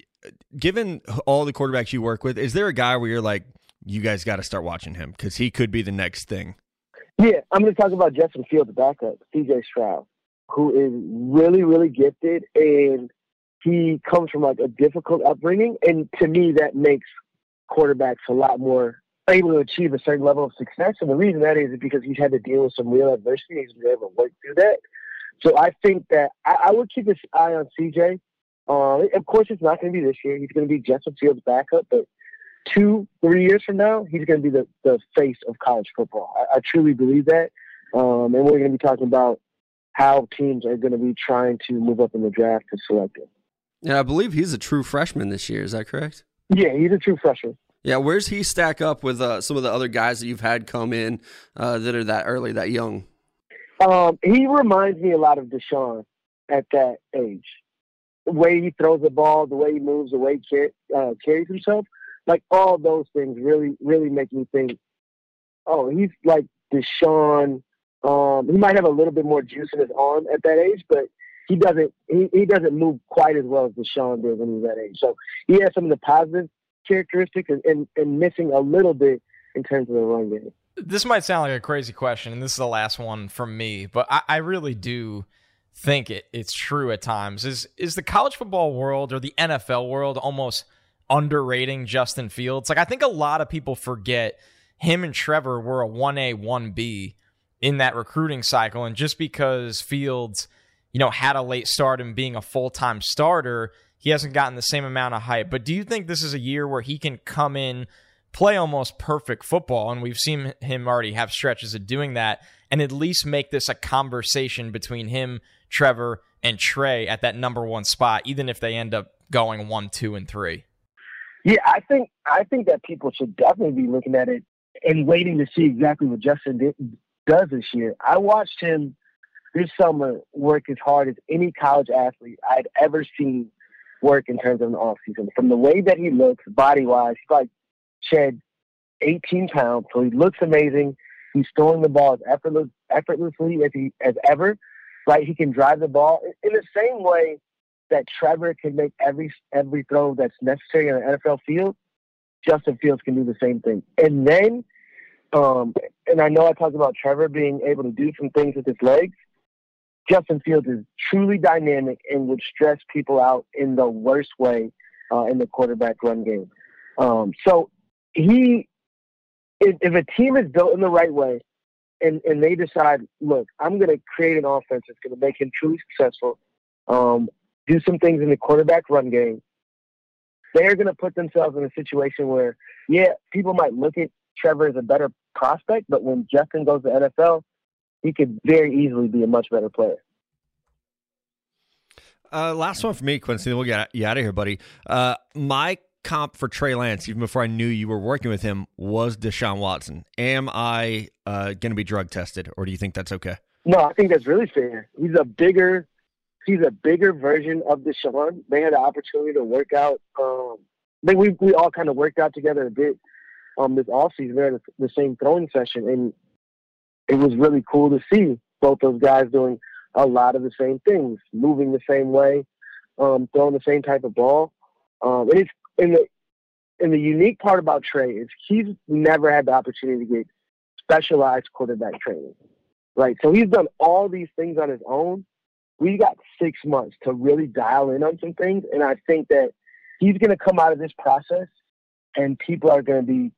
given all the quarterbacks you work with, is there a guy where you're like, you guys got to start watching him because he could be the next thing? Yeah, I'm going to talk about Justin Fields, backup, C J Stroud, who is really, really gifted, and he comes from like a difficult upbringing, and to me, that makes quarterbacks a lot more able to achieve a certain level of success. And the reason that is, is because he's had to deal with some real adversity. He's been able to work through that. So I think that I, I would keep an eye on C J. Uh, of course, it's not going to be this year. He's going to be Justin Fields' backup, but two, three years from now, he's going to be the, the face of college football. I, I truly believe that. Um, and we're going to be talking about how teams are going to be trying to move up in the draft to select him. Yeah, I believe he's a true freshman this year. Is that correct? Yeah, he's a true freshman. Yeah, where's he stack up with uh, some of the other guys that you've had come in uh, that are that early, that young? Um, he reminds me a lot of Deshaun at that age. The way he throws the ball, the way he moves, the way he car- uh, carries himself, like all those things really, really make me think, oh, he's like Deshaun. Um, he might have a little bit more juice in his arm at that age, but he doesn't he, he doesn't move quite as well as Deshaun did when he was that age. So he has some of the positive characteristics and, and, and missing a little bit in terms of the run game. This might sound like a crazy question, and this is the last one from me, but I, I really do think it, it's true at times. Is is the college football world or the N F L world almost underrating Justin Fields? Like I think a lot of people forget him and Trevor were a one A, one B in that recruiting cycle, and just because Fields, you know, had a late start and being a full-time starter, he hasn't gotten the same amount of hype. But do you think this is a year where he can come in, play almost perfect football, and we've seen him already have stretches of doing that, and at least make this a conversation between him, Trevor, and Trey at that number one spot, even if they end up going one, two, and three? Yeah, I think I think that people should definitely be looking at it and waiting to see exactly what Justin did, does this year. I watched him this summer work as hard as any college athlete I'd ever seen work in terms of an offseason. From the way that he looks, body-wise, he's like shed eighteen pounds, so he looks amazing. He's throwing the ball as effortless, effortlessly as he as ever. Right, he can drive the ball in the same way that Trevor can make every every throw that's necessary in an N F L field. Justin Fields can do the same thing. And then, um, and I know I talked about Trevor being able to do some things with his legs. Justin Fields is truly dynamic and would stress people out in the worst way uh, in the quarterback run game. Um, so he, if, if a team is built in the right way, And, and they decide, look, I'm going to create an offense that's going to make him truly successful, um, do some things in the quarterback run game, they're going to put themselves in a situation where, yeah, people might look at Trevor as a better prospect, but when Justin goes to the N F L, he could very easily be a much better player. Uh, last one for me, Quincy, then we'll get you out of here, buddy. Uh, my comp for Trey Lance, even before I knew you were working with him, was Deshaun Watson. Am I uh, going to be drug tested, or do you think that's okay? No, I think that's really fair. He's a bigger, he's a bigger version of Deshaun. They had the opportunity to work out. Um, they, we we all kind of worked out together a bit um, this offseason. They're at the same throwing session, and it was really cool to see both those guys doing a lot of the same things, moving the same way, um, throwing the same type of ball. Um, and it's and the and the unique part about Trey is he's never had the opportunity to get specialized quarterback training, right? So he's done all these things on his own. We got six months to really dial in on some things, and I think that he's going to come out of this process, and people are going to be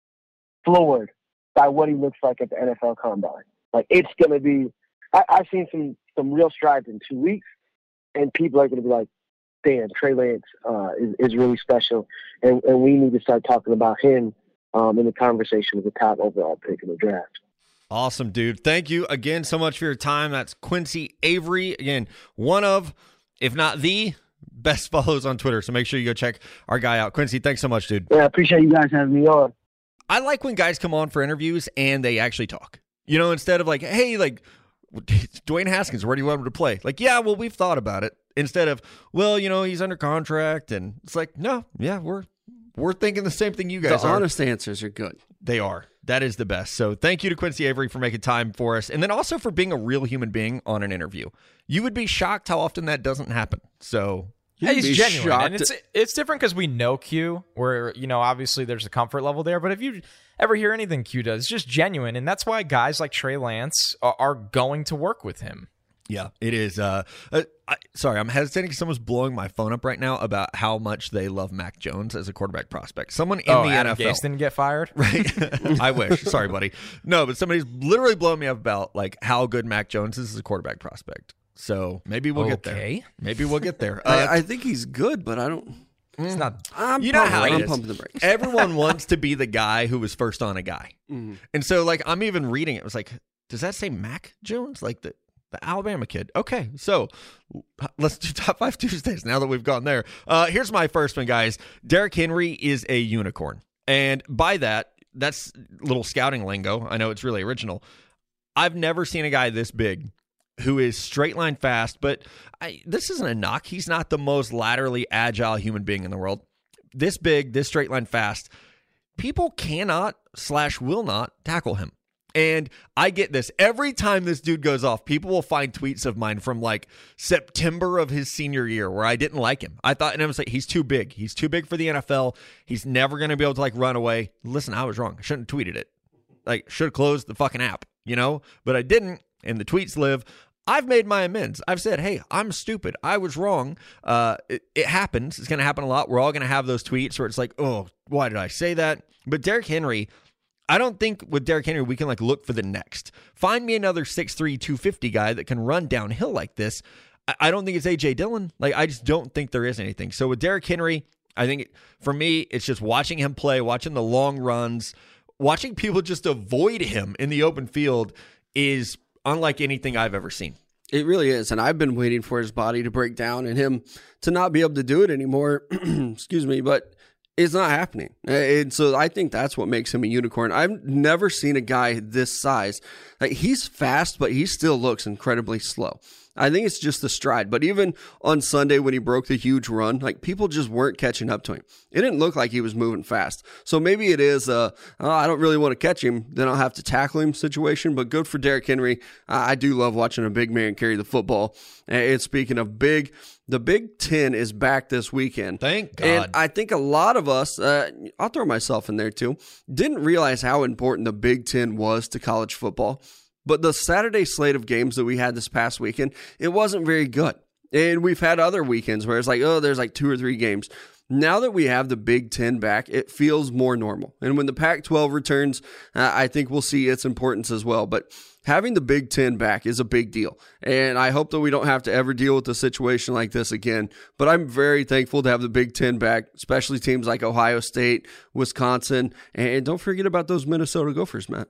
floored by what he looks like at the N F L Combine. Like, it's going to be I, – I've seen some, some real strides in two weeks, and people are going to be like, damn, Trey Lance uh, is, is really special, and, and we need to start talking about him um, in the conversation with the top overall pick in the draft. Awesome, dude. Thank you again so much for your time. That's Quincy Avery. Again, one of, if not the best follows on Twitter. So make sure you go check our guy out. Quincy, thanks so much, dude. Yeah, I appreciate you guys having me on. I like when guys come on for interviews and they actually talk. You know, instead of like, hey, like, Dwayne Haskins, where do you want him to play? Like, yeah, well, we've thought about it. Instead of, well, you know, he's under contract. And it's like, no, yeah, we're we're thinking the same thing you guys the are. The honest answers are good. They are. That is the best. So thank you to Quincy Avery for making time for us. And then also for being a real human being on an interview. You would be shocked how often that doesn't happen. So yeah, he's genuine. And it's it's different because we know Q, where, you know, obviously there's a comfort level there. But if you ever hear anything Q does, it's just genuine. And that's why guys like Trey Lance are, are going to work with him. Yeah, it is. Uh, uh, I, sorry, I'm hesitating. Someone's blowing my phone up right now about how much they love Mac Jones as a quarterback prospect. Someone in oh, the Adam N F L Gase didn't get fired, right? I wish. Sorry, buddy. No, but somebody's literally blowing me up about like how good Mac Jones is as a quarterback prospect. So maybe we'll okay. get there. Maybe we'll get there. Uh, I, I think he's good, but I don't. It's not. I'm you know how I'm it is. pumping the brakes. Everyone wants to be the guy who was first on a guy, mm-hmm. and so like I'm even reading it. It was like, does that say Mac Jones? Like the. The Alabama kid. Okay, so let's do Top five Tuesdays now that we've gone there. Uh, here's my first one, guys. Derrick Henry is a unicorn. And by that, that's little scouting lingo. I know it's really original. I've never seen a guy this big who is straight line fast, but I, this isn't a knock. He's not the most laterally agile human being in the world. This big, this straight line fast, people cannot slash will not tackle him. And I get this. Every time this dude goes off, people will find tweets of mine from like September of his senior year where I didn't like him. I thought, and I was like, he's too big. He's too big for the N F L. He's never going to be able to like run away. Listen, I was wrong. I shouldn't have tweeted it. Like, should have closed the fucking app, you know? But I didn't, and the tweets live. I've made my amends. I've said, hey, I'm stupid. I was wrong. Uh, it, it happens. It's going to happen a lot. We're all going to have those tweets where it's like, oh, why did I say that? But Derrick Henry, I don't think with Derrick Henry we can like look for the next. Find me another six three, two fifty guy that can run downhill like this. I don't think it's A J Dillon. Like, I just don't think there is anything. So with Derrick Henry, I think for me, it's just watching him play, watching the long runs, watching people just avoid him in the open field is unlike anything I've ever seen. It really is. And I've been waiting for his body to break down and him to not be able to do it anymore. Excuse me. But it's not happening. And so I think that's what makes him a unicorn. I've never seen a guy this size. Like, he's fast, but he still looks incredibly slow. I think it's just the stride. But even on Sunday when he broke the huge run, like, people just weren't catching up to him. It didn't look like he was moving fast. So maybe it is a, oh, I don't really want to catch him, then I'll have to tackle him situation. But good for Derrick Henry. I do love watching a big man carry the football. And speaking of big, the Big Ten is back this weekend. Thank God. And I think a lot of us, uh, I'll throw myself in there too, didn't realize how important the Big Ten was to college football. But the Saturday slate of games that we had this past weekend, it wasn't very good. And we've had other weekends where it's like, oh, there's like two or three games. Now that we have the Big Ten back, it feels more normal. And when the Pac twelve returns, uh, I think we'll see its importance as well. But having the Big Ten back is a big deal. And I hope that we don't have to ever deal with a situation like this again. But I'm very thankful to have the Big Ten back, especially teams like Ohio State, Wisconsin. And don't forget about those Minnesota Gophers, Matt.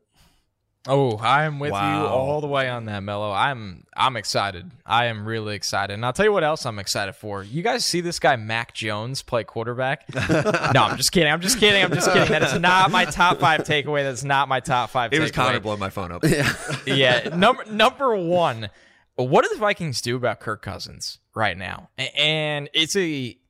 Oh, I'm with Wow. you all the way on that, Mello. I'm I'm excited. I am really excited. And I'll tell you what else I'm excited for. You guys see this guy, Mac Jones, play quarterback? No, I'm just kidding. I'm just kidding. I'm just kidding. That is not my top five takeaway. That's not my top five It takeaway. was Connor blowing my phone up. Yeah. Yeah. Number number one, what do the Vikings do about Kirk Cousins right now? A- And it's a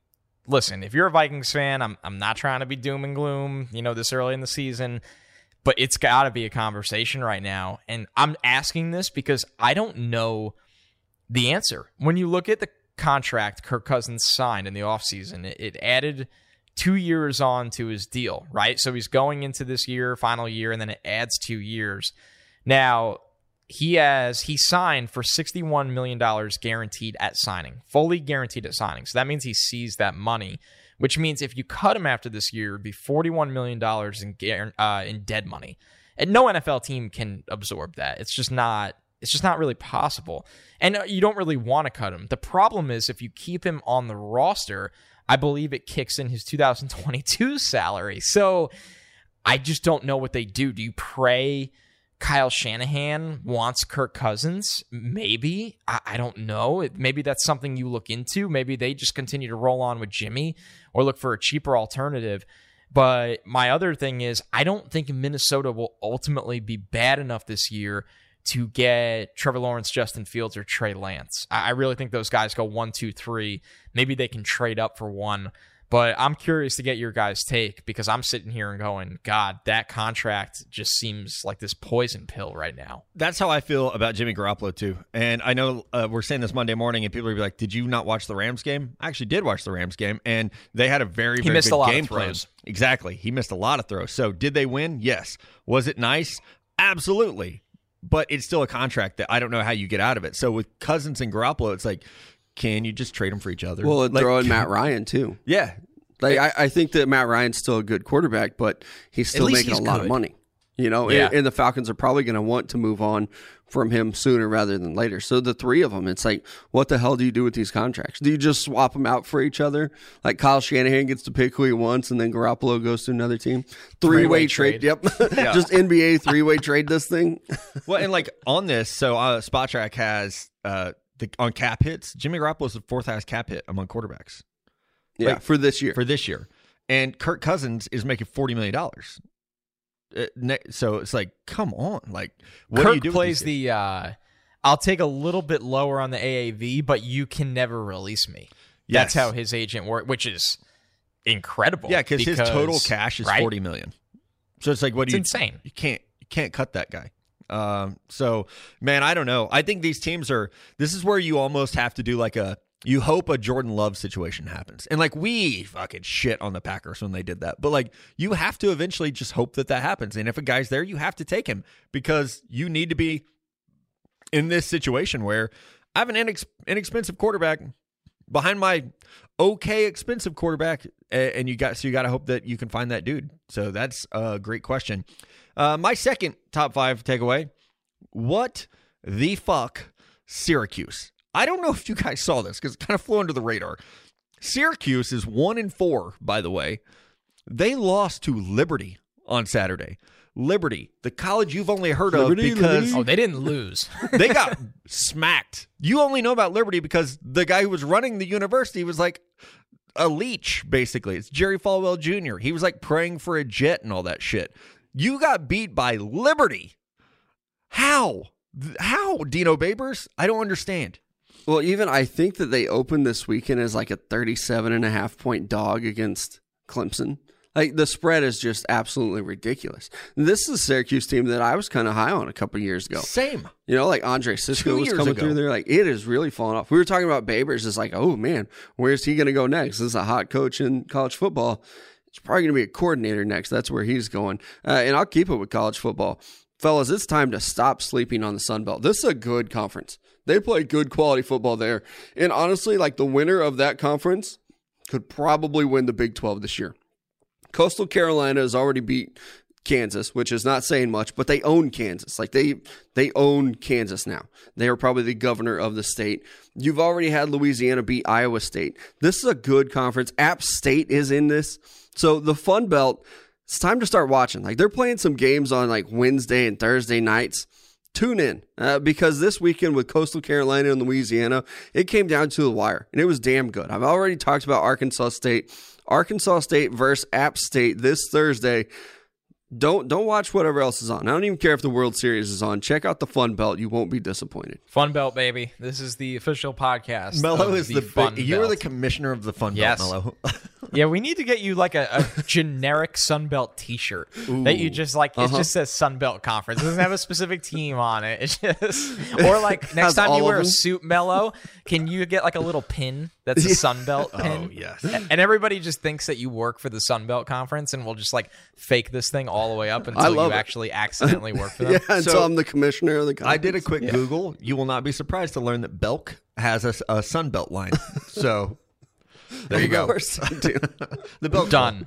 listen, if you're a Vikings fan, I'm I'm not trying to be doom and gloom, you know, this early in the season, but it's got to be a conversation right now. And I'm asking this because I don't know the answer. When you look at the contract Kirk Cousins signed in the offseason, it, it added two years on to his deal, right? So he's going into this year, final year, and then it adds two years. Now, he has he signed for sixty-one million dollars guaranteed at signing, fully guaranteed at signing. So that means he sees that money, which means if you cut him after this year, it would be forty-one million dollars in uh, in dead money. And no N F L team can absorb that. It's just not it's just not really possible. And you don't really want to cut him. The problem is if you keep him on the roster, I believe it kicks in his two thousand twenty-two salary. So I just don't know what they do. Do you pray Kyle Shanahan wants Kirk Cousins? Maybe. I, I don't know. It, maybe that's something you look into. Maybe they just continue to roll on with Jimmy or look for a cheaper alternative. But my other thing is I don't think Minnesota will ultimately be bad enough this year to get Trevor Lawrence, Justin Fields, or Trey Lance. I, I really think those guys go one, two, three. Maybe they can trade up for one. But I'm curious to get your guys' take because I'm sitting here and going, God, that contract just seems like this poison pill right now. That's how I feel about Jimmy Garoppolo, too. And I know uh, we're saying this Monday morning, and people will be like, did you not watch the Rams game? I actually did watch the Rams game, and they had a very, he very missed good a lot game of throws. plan. Exactly. He missed a lot of throws. So did they win? Yes. Was it nice? Absolutely. But it's still a contract that I don't know how you get out of it. So with Cousins and Garoppolo, it's like, can you just trade them for each other? Well, like, throw in Matt Ryan, too. Yeah. Like I, I think that Matt Ryan's still a good quarterback, but he's still making he's a lot good. of money. You know, Yeah. and, and the Falcons are probably going to want to move on from him sooner rather than later. So the three of them, it's like, what the hell do you do with these contracts? Do you just swap them out for each other? Like Kyle Shanahan gets to pick who he wants, and then Garoppolo goes to another team. Three-way, Three-way trade. trade. Yep. Yeah. Just N B A three-way trade this thing. Well, and like on this, so uh, Spot Track has uh, the on cap hits. Jimmy Garoppolo is the fourth highest cap hit among quarterbacks. Yeah, Like, for this year. For this year, and Kirk Cousins is making forty million dollars. Uh, ne- so it's like, come on, like what Kirk do you do? plays with these the, uh, I'll take a little bit lower on the A A V, but you can never release me. That's Yes. how his agent worked, which is incredible. Yeah, because his total cash is right? forty million. So it's like, what do It's you? insane. You can't, you can't cut that guy. Um, so man, I don't know. I think these teams are. This is where you almost have to do like a. You hope a Jordan Love situation happens. And like we fucking shit on the Packers when they did that. But like you have to eventually just hope that that happens. And if a guy's there, you have to take him because you need to be in this situation where I have an inex- inexpensive quarterback behind my okay expensive quarterback. And you got so you got to hope that you can find that dude. So that's a great question. Uh, my second top five takeaway. What the fuck, Syracuse? I don't know if you guys saw this because it kind of flew under the radar. Syracuse is one and four, by the way. They lost to Liberty on Saturday. Liberty, the college you've only heard Liberty, of because Liberty. Oh, they didn't lose. they got smacked. You only know about Liberty because the guy who was running the university was like a leech, basically. It's Jerry Falwell Junior He was like praying for a jet and all that shit. You got beat by Liberty. How? How, Dino Babers? I don't understand. Well, even I think that they opened this weekend as like a thirty-seven and a half point dog against Clemson. Like the spread is just absolutely ridiculous. This is a Syracuse team that I was kind of high on a couple years ago. Same. You know, like Andre Cisco Two was years coming ago. through there. Like it is really falling off. We were talking about Babers. It's like, oh man, where's he going to go next? This is a hot coach in college football. It's probably going to be a coordinator next. That's where he's going. Uh, and I'll keep it with college football. Fellas, it's time to stop sleeping on the Sun Belt. This is a good conference. They play good quality football there. And honestly, like the winner of that conference could probably win the Big twelve this year. Coastal Carolina has already beat Kansas, which is not saying much, but they own Kansas. Like they they own Kansas now. They are probably the governor of the state. You've already had Louisiana beat Iowa State. This is a good conference. App State is in this. So the Fun Belt, it's time to start watching. Like they're playing some games on like Wednesday and Thursday nights. Tune in uh, because this weekend with Coastal Carolina and Louisiana, it came down to the wire, and it was damn good. I've already talked about Arkansas State. Arkansas State versus App State this Thursday. Don't don't watch whatever else is on. I don't even care if the World Series is on. Check out the Fun Belt. You won't be disappointed. Fun Belt, baby. This is the official podcast. Mello is the, Fun big, you are the Belt. commissioner of the Fun Yes. Belt, Mello. Yeah, we need to get you like a, a generic Sunbelt T-shirt that you just like. It Uh-huh. just says Sunbelt Conference. It doesn't have a specific team on it. It's just or like next Has time all you of wear a them. suit, Mello, can you get like a little pin that's a Sunbelt pin? Oh, yes. And and everybody just thinks that you work for the Sunbelt Conference, and we'll just like fake this thing all the way up until I you love it. actually accidentally work for them. Yeah, until So- I'm the commissioner of the I conference. did a quick Google. You will not be surprised to learn that Belk has a, a Sunbelt line. So there you Of go. course I do. The Belk Done.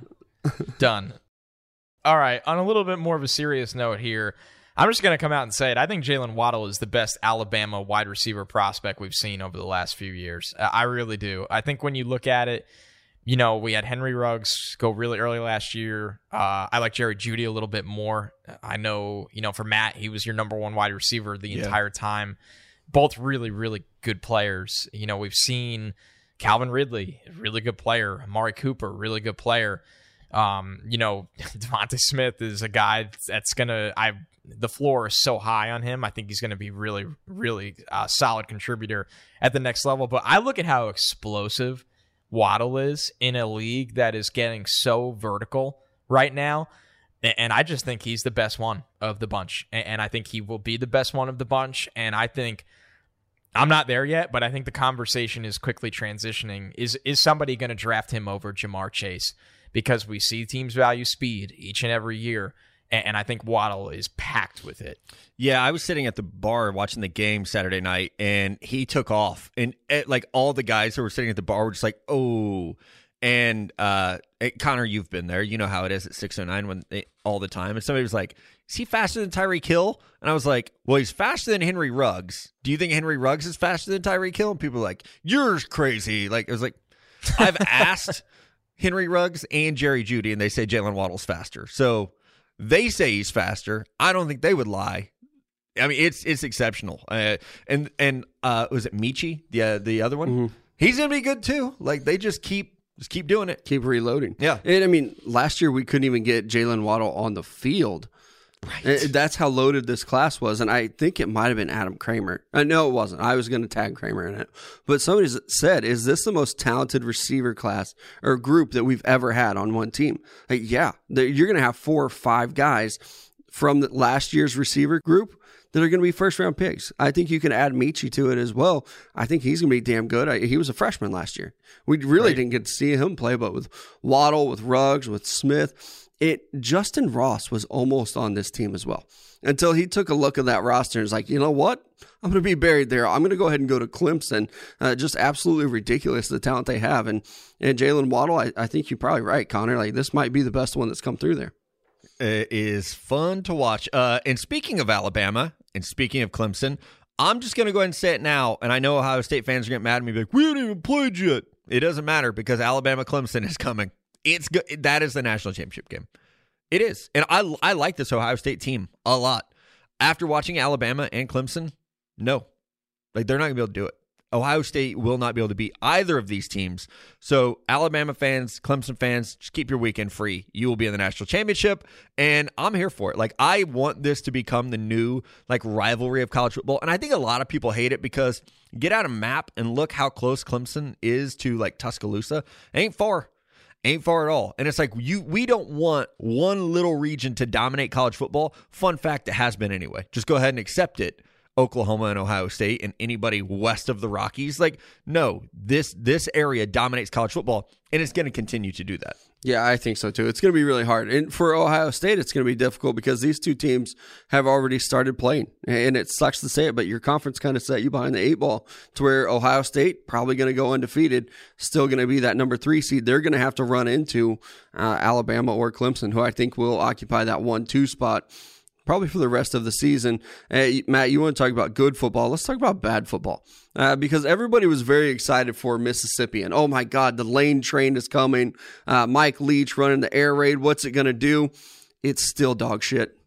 Done. All right. On a little bit more of a serious note here, I'm just going to come out and say it. I think Jalen Waddle is the best Alabama wide receiver prospect we've seen over the last few years. Uh, I really do. I think when you look at it, you know, we had Henry Ruggs go really early last year. Uh, I like Jerry Jeudy a little bit more. I know, you know, for Matt, he was your number one wide receiver the Yeah. entire time. Both really, really good players. You know, we've seen Calvin Ridley, really good player. Amari Cooper, really good player. Um, you know, Devontae Smith is a guy that's gonna. I the floor is so high on him. I think he's gonna be really, really uh, solid contributor at the next level. But I look at how explosive Waddle is in a league that is getting so vertical right now, and I just think he's the best one of the bunch, and I think he will be the best one of the bunch. And I think I'm not there yet, but I think the conversation is quickly transitioning. Is is somebody going to draft him over Jamar Chase? Because we see teams value speed each and every year, and I think Waddle is packed with it. Yeah, I was sitting at the bar watching the game Saturday night, and he took off. And eh, like all the guys who were sitting at the bar were just like, oh. And uh, eh, Connor, you've been there. You know how it is at six oh nine when they, all the time. And somebody was like, is he faster than Tyreek Hill? And I was like, well, he's faster than Henry Ruggs. Do you think Henry Ruggs is faster than Tyreek Hill? And people were like, you're crazy. Like, it was like, I've asked Henry Ruggs and Jerry Jeudy, and they say Jalen Waddle's faster. So they say he's faster. I don't think they would lie. I mean, it's it's exceptional. Uh, and and uh, was it Michi, the uh, the other one? Mm-hmm. He's gonna be good too. Like they just keep just keep doing it. Keep reloading. Yeah. And I mean, last year we couldn't even get Jalen Waddle on the field. Right. That's how loaded this class was. And I think it might have been Adam Kramer. Uh, no, it wasn't. I was going to tag Kramer in it. But somebody said, is this the most talented receiver class or group that we've ever had on one team? Like, yeah. You're going to have four or five guys from the last year's receiver group that are going to be first-round picks. I think you can add Michi to it as well. I think he's going to be damn good. I, he was a freshman last year. We really right. didn't get to see him play, but with Waddle, with Ruggs, with Smith, it Justin Ross was almost on this team as well until he took a look at that roster and was like, you know what? I'm going to be buried there. I'm going to go ahead and go to Clemson. Uh, just absolutely ridiculous the talent they have. And, and Jalen Waddle, I, I think you're probably right, Connor. Like this might be the best one that's come through there. It is fun to watch. Uh, and speaking of Alabama and speaking of Clemson, I'm just going to go ahead and say it now. And I know Ohio State fans are getting mad at me, like, we haven't even played yet. It doesn't matter because Alabama Clemson is coming. It's good. That is the national championship game. It is. And I I like this Ohio State team a lot. After watching Alabama and Clemson, no. Like, they're not going to be able to do it. Ohio State will not be able to beat either of these teams. So, Alabama fans, Clemson fans, just keep your weekend free. You will be in the national championship, and I'm here for it. Like, I want this to become the new, like, rivalry of college football. And I think a lot of people hate it because get out a map and look how close Clemson is to, like, Tuscaloosa. It ain't far. Ain't far at all. And it's like, you. we don't want one little region to dominate college football. Fun fact, it has been anyway. Just go ahead and accept it. Oklahoma and Ohio State and anybody west of the Rockies. Like, no, this this area dominates college football, and it's going to continue to do that. Yeah, I think so too. It's going to be really hard. And for Ohio State, it's going to be difficult because these two teams have already started playing. And it sucks to say it, but your conference kind of set you behind the eight ball to where Ohio State probably going to go undefeated, still going to be that number three seed. They're going to have to run into uh, Alabama or Clemson, who I think will occupy that one two spot probably for the rest of the season. Uh, Matt, you want to talk about good football? Let's talk about bad football. Uh, because everybody was very excited for Mississippi. And, oh, my God, the Lane train is coming. Uh, Mike Leach running the air raid. What's it going to do? It's still dog shit.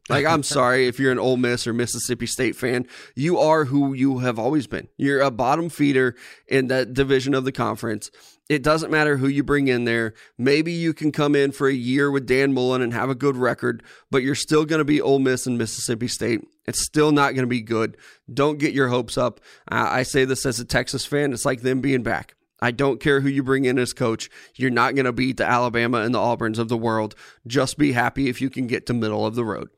Like, I'm sorry if you're an Ole Miss or Mississippi State fan. You are who you have always been. You're a bottom feeder in that division of the conference. It doesn't matter who you bring in there. Maybe you can come in for a year with Dan Mullen and have a good record, but you're still going to be Ole Miss and Mississippi State. It's still not going to be good. Don't get your hopes up. Uh, I say this as a Texas fan. It's like them being back. I don't care who you bring in as coach. You're not going to beat the Alabama and the Auburns of the world. Just be happy if you can get to middle of the road.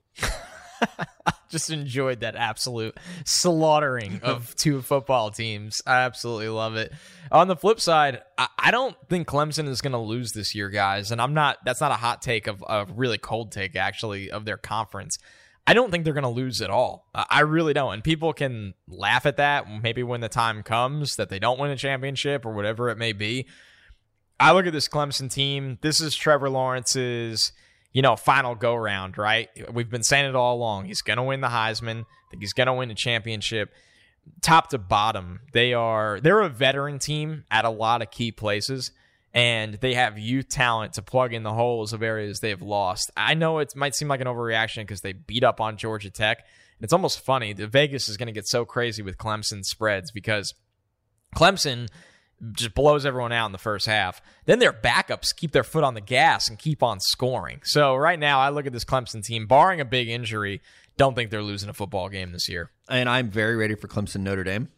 Just enjoyed that absolute slaughtering of two football teams. I absolutely love it. On the flip side, I, I don't think Clemson is going to lose this year, guys. And I'm not, that's not a hot take of a really cold take, actually, of their conference. I don't think they're going to lose at all. I really don't. And people can laugh at that maybe when the time comes that they don't win a championship or whatever it may be. I look at this Clemson team. This is Trevor Lawrence's, you know, final go round, right? We've been saying it all along. He's going to win the Heisman. I think he's going to win the championship. Top to bottom, they are, they're a veteran team at a lot of key places. And they have youth talent to plug in the holes of areas they've lost. I know it might seem like an overreaction because they beat up on Georgia Tech. It's almost funny. The Vegas is going to get so crazy with Clemson spreads because Clemson just blows everyone out in the first half. Then their backups keep their foot on the gas and keep on scoring. So right now, I look at this Clemson team, barring a big injury, don't think they're losing a football game this year. And I'm very ready for Clemson Notre Dame.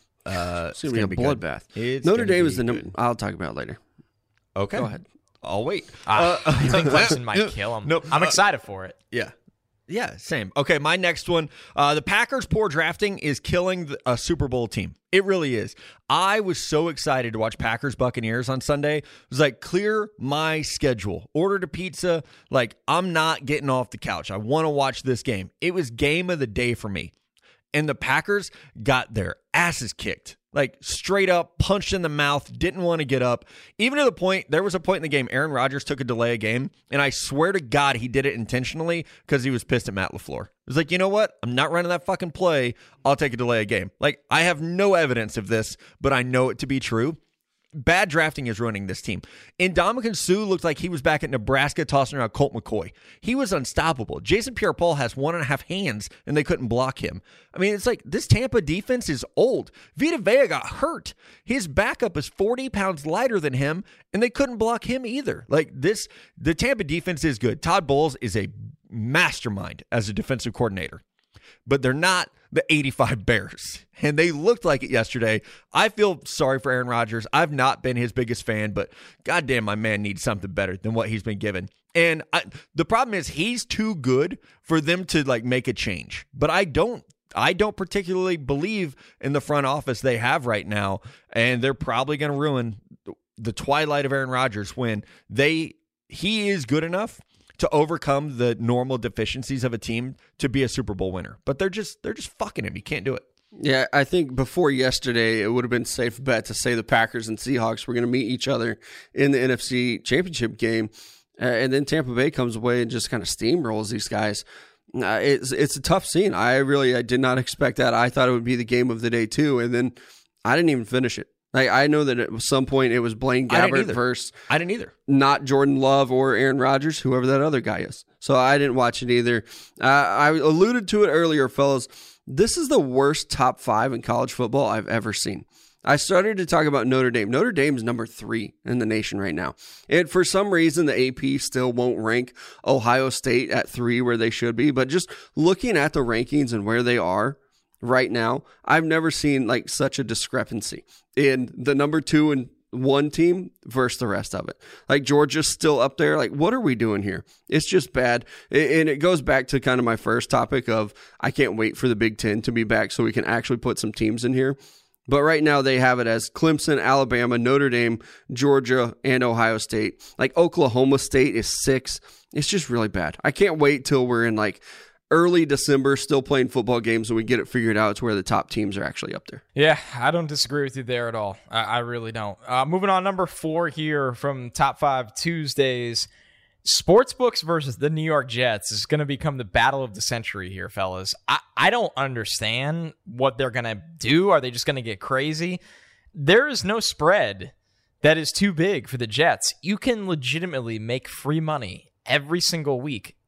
Uh, it's going to be a bloodbath. It's Notre Dame is the number. I'll talk about it later. Okay. Go ahead. I'll wait. Uh, uh, I think Clemson might kill them. Nope. I'm excited for it. Yeah. Yeah, same. Okay, my next one. Uh, the Packers' poor drafting is killing the, a Super Bowl team. It really is. I was so excited to watch Packers Buccaneers on Sunday. It was like, clear my schedule. Ordered a pizza. Like, I'm not getting off the couch. I want to watch this game. It was game of the day for me. And the Packers got their asses kicked. Like, straight up, punched in the mouth, didn't want to get up. Even to the point, there was a point in the game, Aaron Rodgers took a delay of game, and I swear to God he did it intentionally because he was pissed at Matt LaFleur. It was like, you know what? I'm not running that fucking play. I'll take a delay of game. Like, I have no evidence of this, but I know it to be true. Bad drafting is ruining this team. Ndamukong Suh looked like he was back at Nebraska tossing around Colt McCoy. He was unstoppable. Jason Pierre-Paul has one and a half hands, and they couldn't block him. I mean, it's like this Tampa defense is old. Vita Vea got hurt. His backup is forty pounds lighter than him, and they couldn't block him either. Like this, the Tampa defense is good. Todd Bowles is a mastermind as a defensive coordinator, but they're not the eighty-five Bears. And they looked like it yesterday. I feel sorry for Aaron Rodgers. I've not been his biggest fan, but goddamn, my man needs something better than what he's been given. And I, the problem is he's too good for them to like make a change. But I don't I don't particularly believe in the front office they have right now. And they're probably going to ruin the twilight of Aaron Rodgers when they he is good enough to overcome the normal deficiencies of a team to be a Super Bowl winner. But they're just they're just fucking him. He can't do it. Yeah, I think before yesterday, it would have been a safe bet to say the Packers and Seahawks were going to meet each other in the N F C Championship game. Uh, and then Tampa Bay comes away and just kind of steamrolls these guys. Uh, it's it's a tough scene. I really I did not expect that. I thought it would be the game of the day too. And then I didn't even finish it. Like, I know that at some point it was Blaine Gabbert versus I didn't either. Not Jordan Love or Aaron Rodgers, whoever that other guy is. So I didn't watch it either. Uh, I alluded to it earlier, fellas. This is the worst top five in college football I've ever seen. I started to talk about Notre Dame. Notre Dame's number three in the nation right now. And for some reason, the A P still won't rank Ohio State at three where they should be. But just looking at the rankings and where they are right now, I've never seen like such a discrepancy in the number two and one team versus the rest of it. Like Georgia's still up there. Like, what are we doing here? It's just bad. And it goes back to kind of my first topic of I can't wait for the Big Ten to be back so we can actually put some teams in here. But right now they have it as Clemson, Alabama, Notre Dame, Georgia, and Ohio State. Like Oklahoma State is six. It's just really bad. I can't wait till we're in like early December, still playing football games, and we get it figured out to where the top teams are actually up there. Yeah, I don't disagree with you there at all. I, I really don't. Uh, moving on, number four here from Top five Tuesdays. Sportsbooks versus the New York Jets is going to become the battle of the century here, fellas. I, I don't understand what they're going to do. Are they just going to get crazy? There is no spread that is too big for the Jets. You can legitimately make free money every single week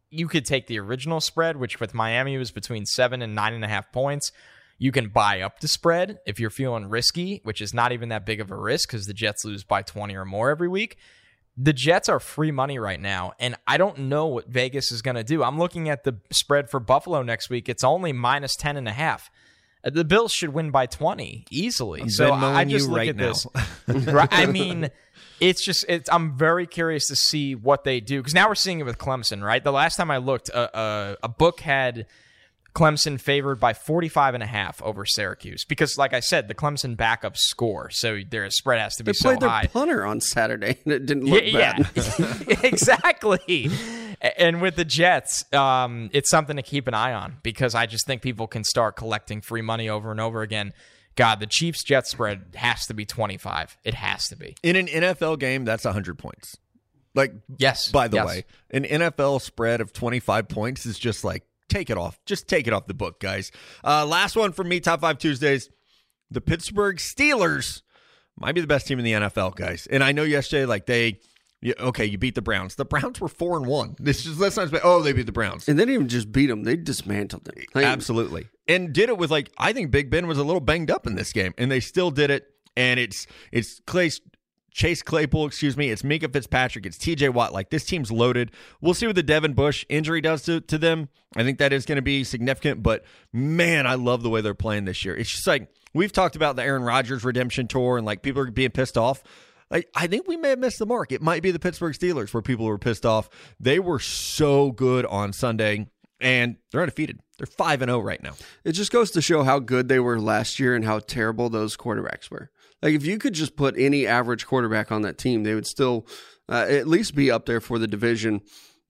you could take the original spread, which with Miami was between seven and nine and a half points. You can buy up the spread if you're feeling risky, which is not even that big of a risk because the Jets lose by twenty or more every week. The Jets are free money right now, and I don't know what Vegas is going to do. I'm looking at the spread for Buffalo next week. It's only minus ten and a half. The Bills should win by twenty easily. I'm so I just look right at now. this. Right, I mean, it's just it's. I'm very curious to see what they do because now we're seeing it with Clemson, right? The last time I looked, a, a, a book had Clemson favored by forty-five and a half over Syracuse because, like I said, the Clemson backups score, so their spread has to be they so played their high. punter on Saturday, and it didn't look yeah, bad. Yeah. Exactly. And with the Jets, um, it's something to keep an eye on because I just think people can start collecting free money over and over again. God, the Chiefs-Jets spread has to be twenty-five. It has to be. In an N F L game, that's one hundred points. Like, yes. By the yes. way, an N F L spread of twenty-five points is just like, take it off. Just take it off the book, guys. Uh, last one from me, Top five Tuesdays. The Pittsburgh Steelers might be the best team in the N F L, guys. And I know yesterday, like, they, you, okay, you beat the Browns. The Browns were four and one. This is, let's not, oh, they beat the Browns. And they didn't even just beat them. They dismantled them. Like, Absolutely. And did it with, like, I think Big Ben was a little banged up in this game. And they still did it. And it's, it's Clay, Chase Claypool, excuse me. It's Minka Fitzpatrick. It's T J Watt. Like, this team's loaded. We'll see what the Devin Bush injury does to, to them. I think that is going to be significant. But, man, I love the way they're playing this year. It's just like, we've talked about the Aaron Rodgers redemption tour and, like, people are being pissed off. Like, I think we may have missed the mark. It might be the Pittsburgh Steelers where people were pissed off. They were so good on Sunday, and they're undefeated. They're five and oh right now. It just goes to show how good they were last year and how terrible those quarterbacks were. Like, if you could just put any average quarterback on that team, they would still uh, at least be up there for the division.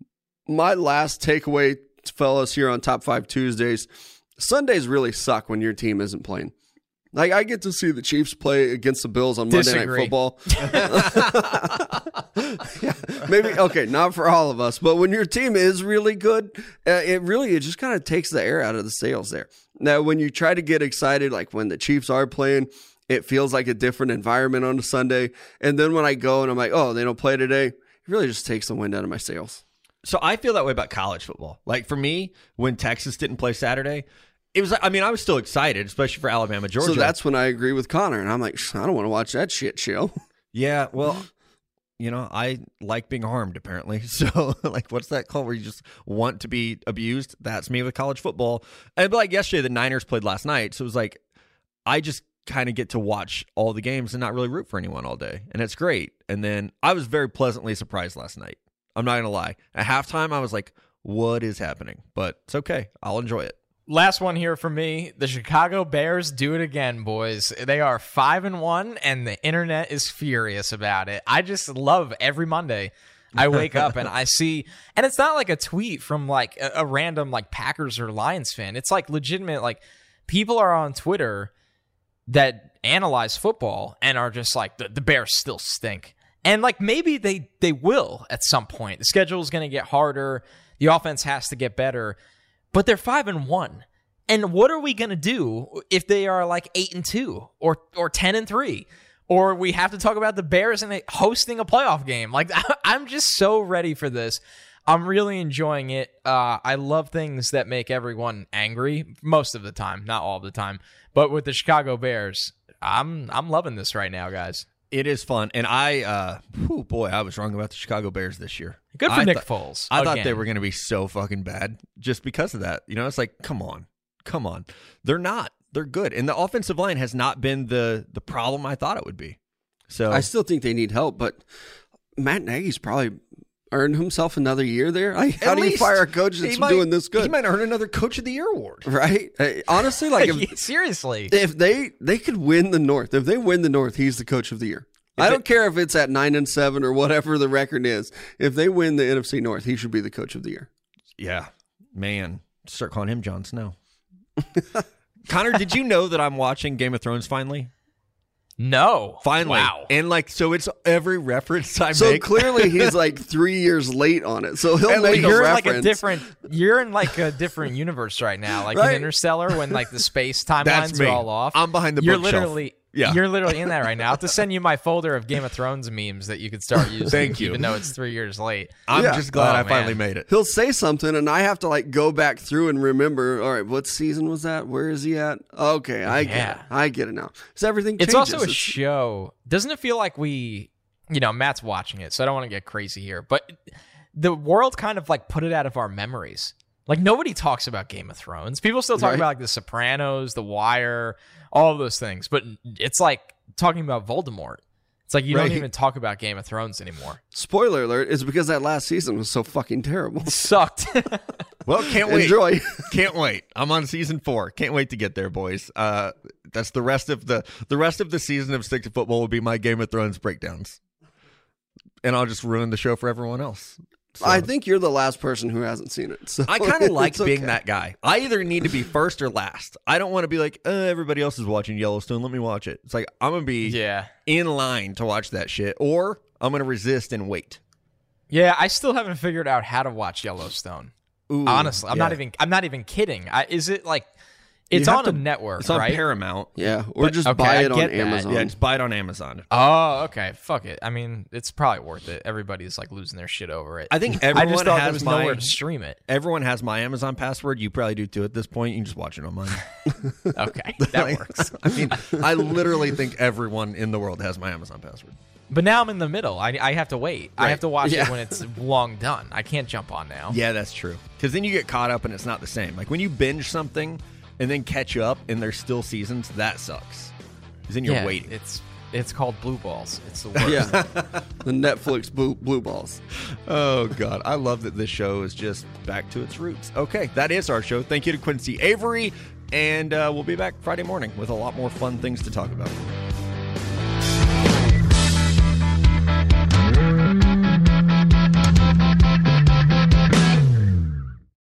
My last takeaway, fellas, here on Top five Tuesdays, Sundays really suck when your team isn't playing. Like, I get to see the Chiefs play against the Bills on Disagree. Monday Night Football. Yeah, maybe, okay, not for all of us, but when your team is really good, uh, it really, it just kind of takes the air out of the sails there. Now, when you try to get excited, like when the Chiefs are playing, it feels like a different environment on a Sunday. And then when I go and I'm like, oh, they don't play today, it really just takes the wind out of my sails. So I feel that way about college football. Like, for me, when Texas didn't play Saturday, it was, I mean, I was still excited, especially for Alabama, Georgia. So that's when I agree with Connor, and I'm like, I don't want to watch that shit show. Yeah, well, you know, I like being harmed, apparently. So, like, what's that called where you just want to be abused? That's me with college football. And like yesterday, the Niners played last night, so it was like, I just kind of get to watch all the games and not really root for anyone all day, and it's great. And then I was very pleasantly surprised last night. I'm not going to lie. At halftime, I was like, what is happening? But it's okay. I'll enjoy it. Last one here for me. The Chicago Bears do it again, boys. They are five and one, and the internet is furious about it. I just love every Monday. I wake up and I see, and it's not like a tweet from like a, a random like Packers or Lions fan. It's like legitimate. Like, people are on Twitter that analyze football and are just like, the, the Bears still stink. And like, maybe they they will at some point. The schedule is going to get harder. The offense has to get better. But they're five and one, and what are we gonna do if they are like eight and two or or ten and three, or we have to talk about the Bears and hosting a playoff game? Like, I'm just so ready for this. I'm really enjoying it. Uh, I love things that make everyone angry most of the time, not all the time. But with the Chicago Bears, I'm I'm loving this right now, guys. It is fun, and I, uh, whew, boy, I was wrong about the Chicago Bears this year. Good for I Nick th- Foles. I again. thought they were going to be so fucking bad just because of that. You know, it's like, come on, come on. They're not. They're good, and the offensive line has not been the the problem I thought it would be. So I still think they need help, but Matt Nagy's probably earned himself another year there. Like, how do you fire a coach that's might, doing this good? He might earn another Coach of the Year award, right? Uh, honestly, like if, seriously, if they they could win the North, if they win the North, he's the Coach of the Year. If I don't it, care if it's at nine and seven or whatever the record is. If they win the N F C North, he should be the Coach of the Year. Yeah, man, start calling him Jon Snow. Connor, did you know that I'm watching Game of Thrones finally? No, finally, wow. And like, so it's every reference I so make. So clearly, he's like three years late on it. So he'll and make you're a in reference. like a different. You're in like a different universe right now, like right? in Interstellar, when like the space timelines are all off. I'm behind the You're bookshelf. literally Yeah. You're literally in that right now. I have to send you my folder of Game of Thrones memes that you could start using. Thank you. Even though it's three years late. I'm Yeah. just glad Oh, I finally man. made it. He'll say something, and I have to like go back through and remember. All right, what season was that? Where is he at? Okay, I get Yeah. it. I get it now. Because everything It's changes. also a show. Doesn't it feel like we, you know, Matt's watching it, so I don't want to get crazy here, but the world kind of like put it out of our memories. Like nobody talks about Game of Thrones. People still talk Right. about like The Sopranos, The Wire, all of those things, but it's like talking about Voldemort. It's like you Right. don't even talk about Game of Thrones anymore. Spoiler alert, is because that last season was so fucking terrible. Sucked. Well, can't wait. Enjoy. Can't wait. I'm on season four. Can't wait to get there, boys. Uh, that's the rest of the the rest of the season of Stick to Football will be my Game of Thrones breakdowns, and I'll just ruin the show for everyone else. So- I think you're the last person who hasn't seen it. So I kind of like it's being okay. that guy. I either need to be first or last. I don't want to be like, uh, everybody else is watching Yellowstone. Let me watch it. It's like, I'm going to be yeah. in line to watch that shit, or I'm going to resist and wait. Yeah, I still haven't figured out how to watch Yellowstone. Ooh, Honestly, I'm yeah. not even I'm not even kidding. I, is it like it's You have on to- a network, It's on right? Paramount. Yeah, or But- just okay, buy I it on get that. Amazon. Yeah, just buy it on Amazon. Oh, okay. Fuck it. I mean, it's probably worth it. Everybody's like losing their shit over it. I think I everyone just thought there has was my nowhere to stream it. everyone has my Amazon password. You probably do too at this point. You can just watch it on mine. Okay, that Like, works. I mean, I literally think everyone in the world has my Amazon password. But now I'm in the middle. I, I have to wait. I Right. have to watch Yeah. it when it's long done. I can't jump on now. Yeah, that's true. Because then you get caught up and it's not the same. Like when you binge something and then catch up and there's still seasons, that sucks. Because then you're Yeah, waiting. It's it's called Blue Balls. It's the worst. Yeah, the Netflix blue, blue balls. Oh, God. I love that this show is just back to its roots. Okay, that is our show. Thank you to Quincy Avery. And uh, we'll be back Friday morning with a lot more fun things to talk about.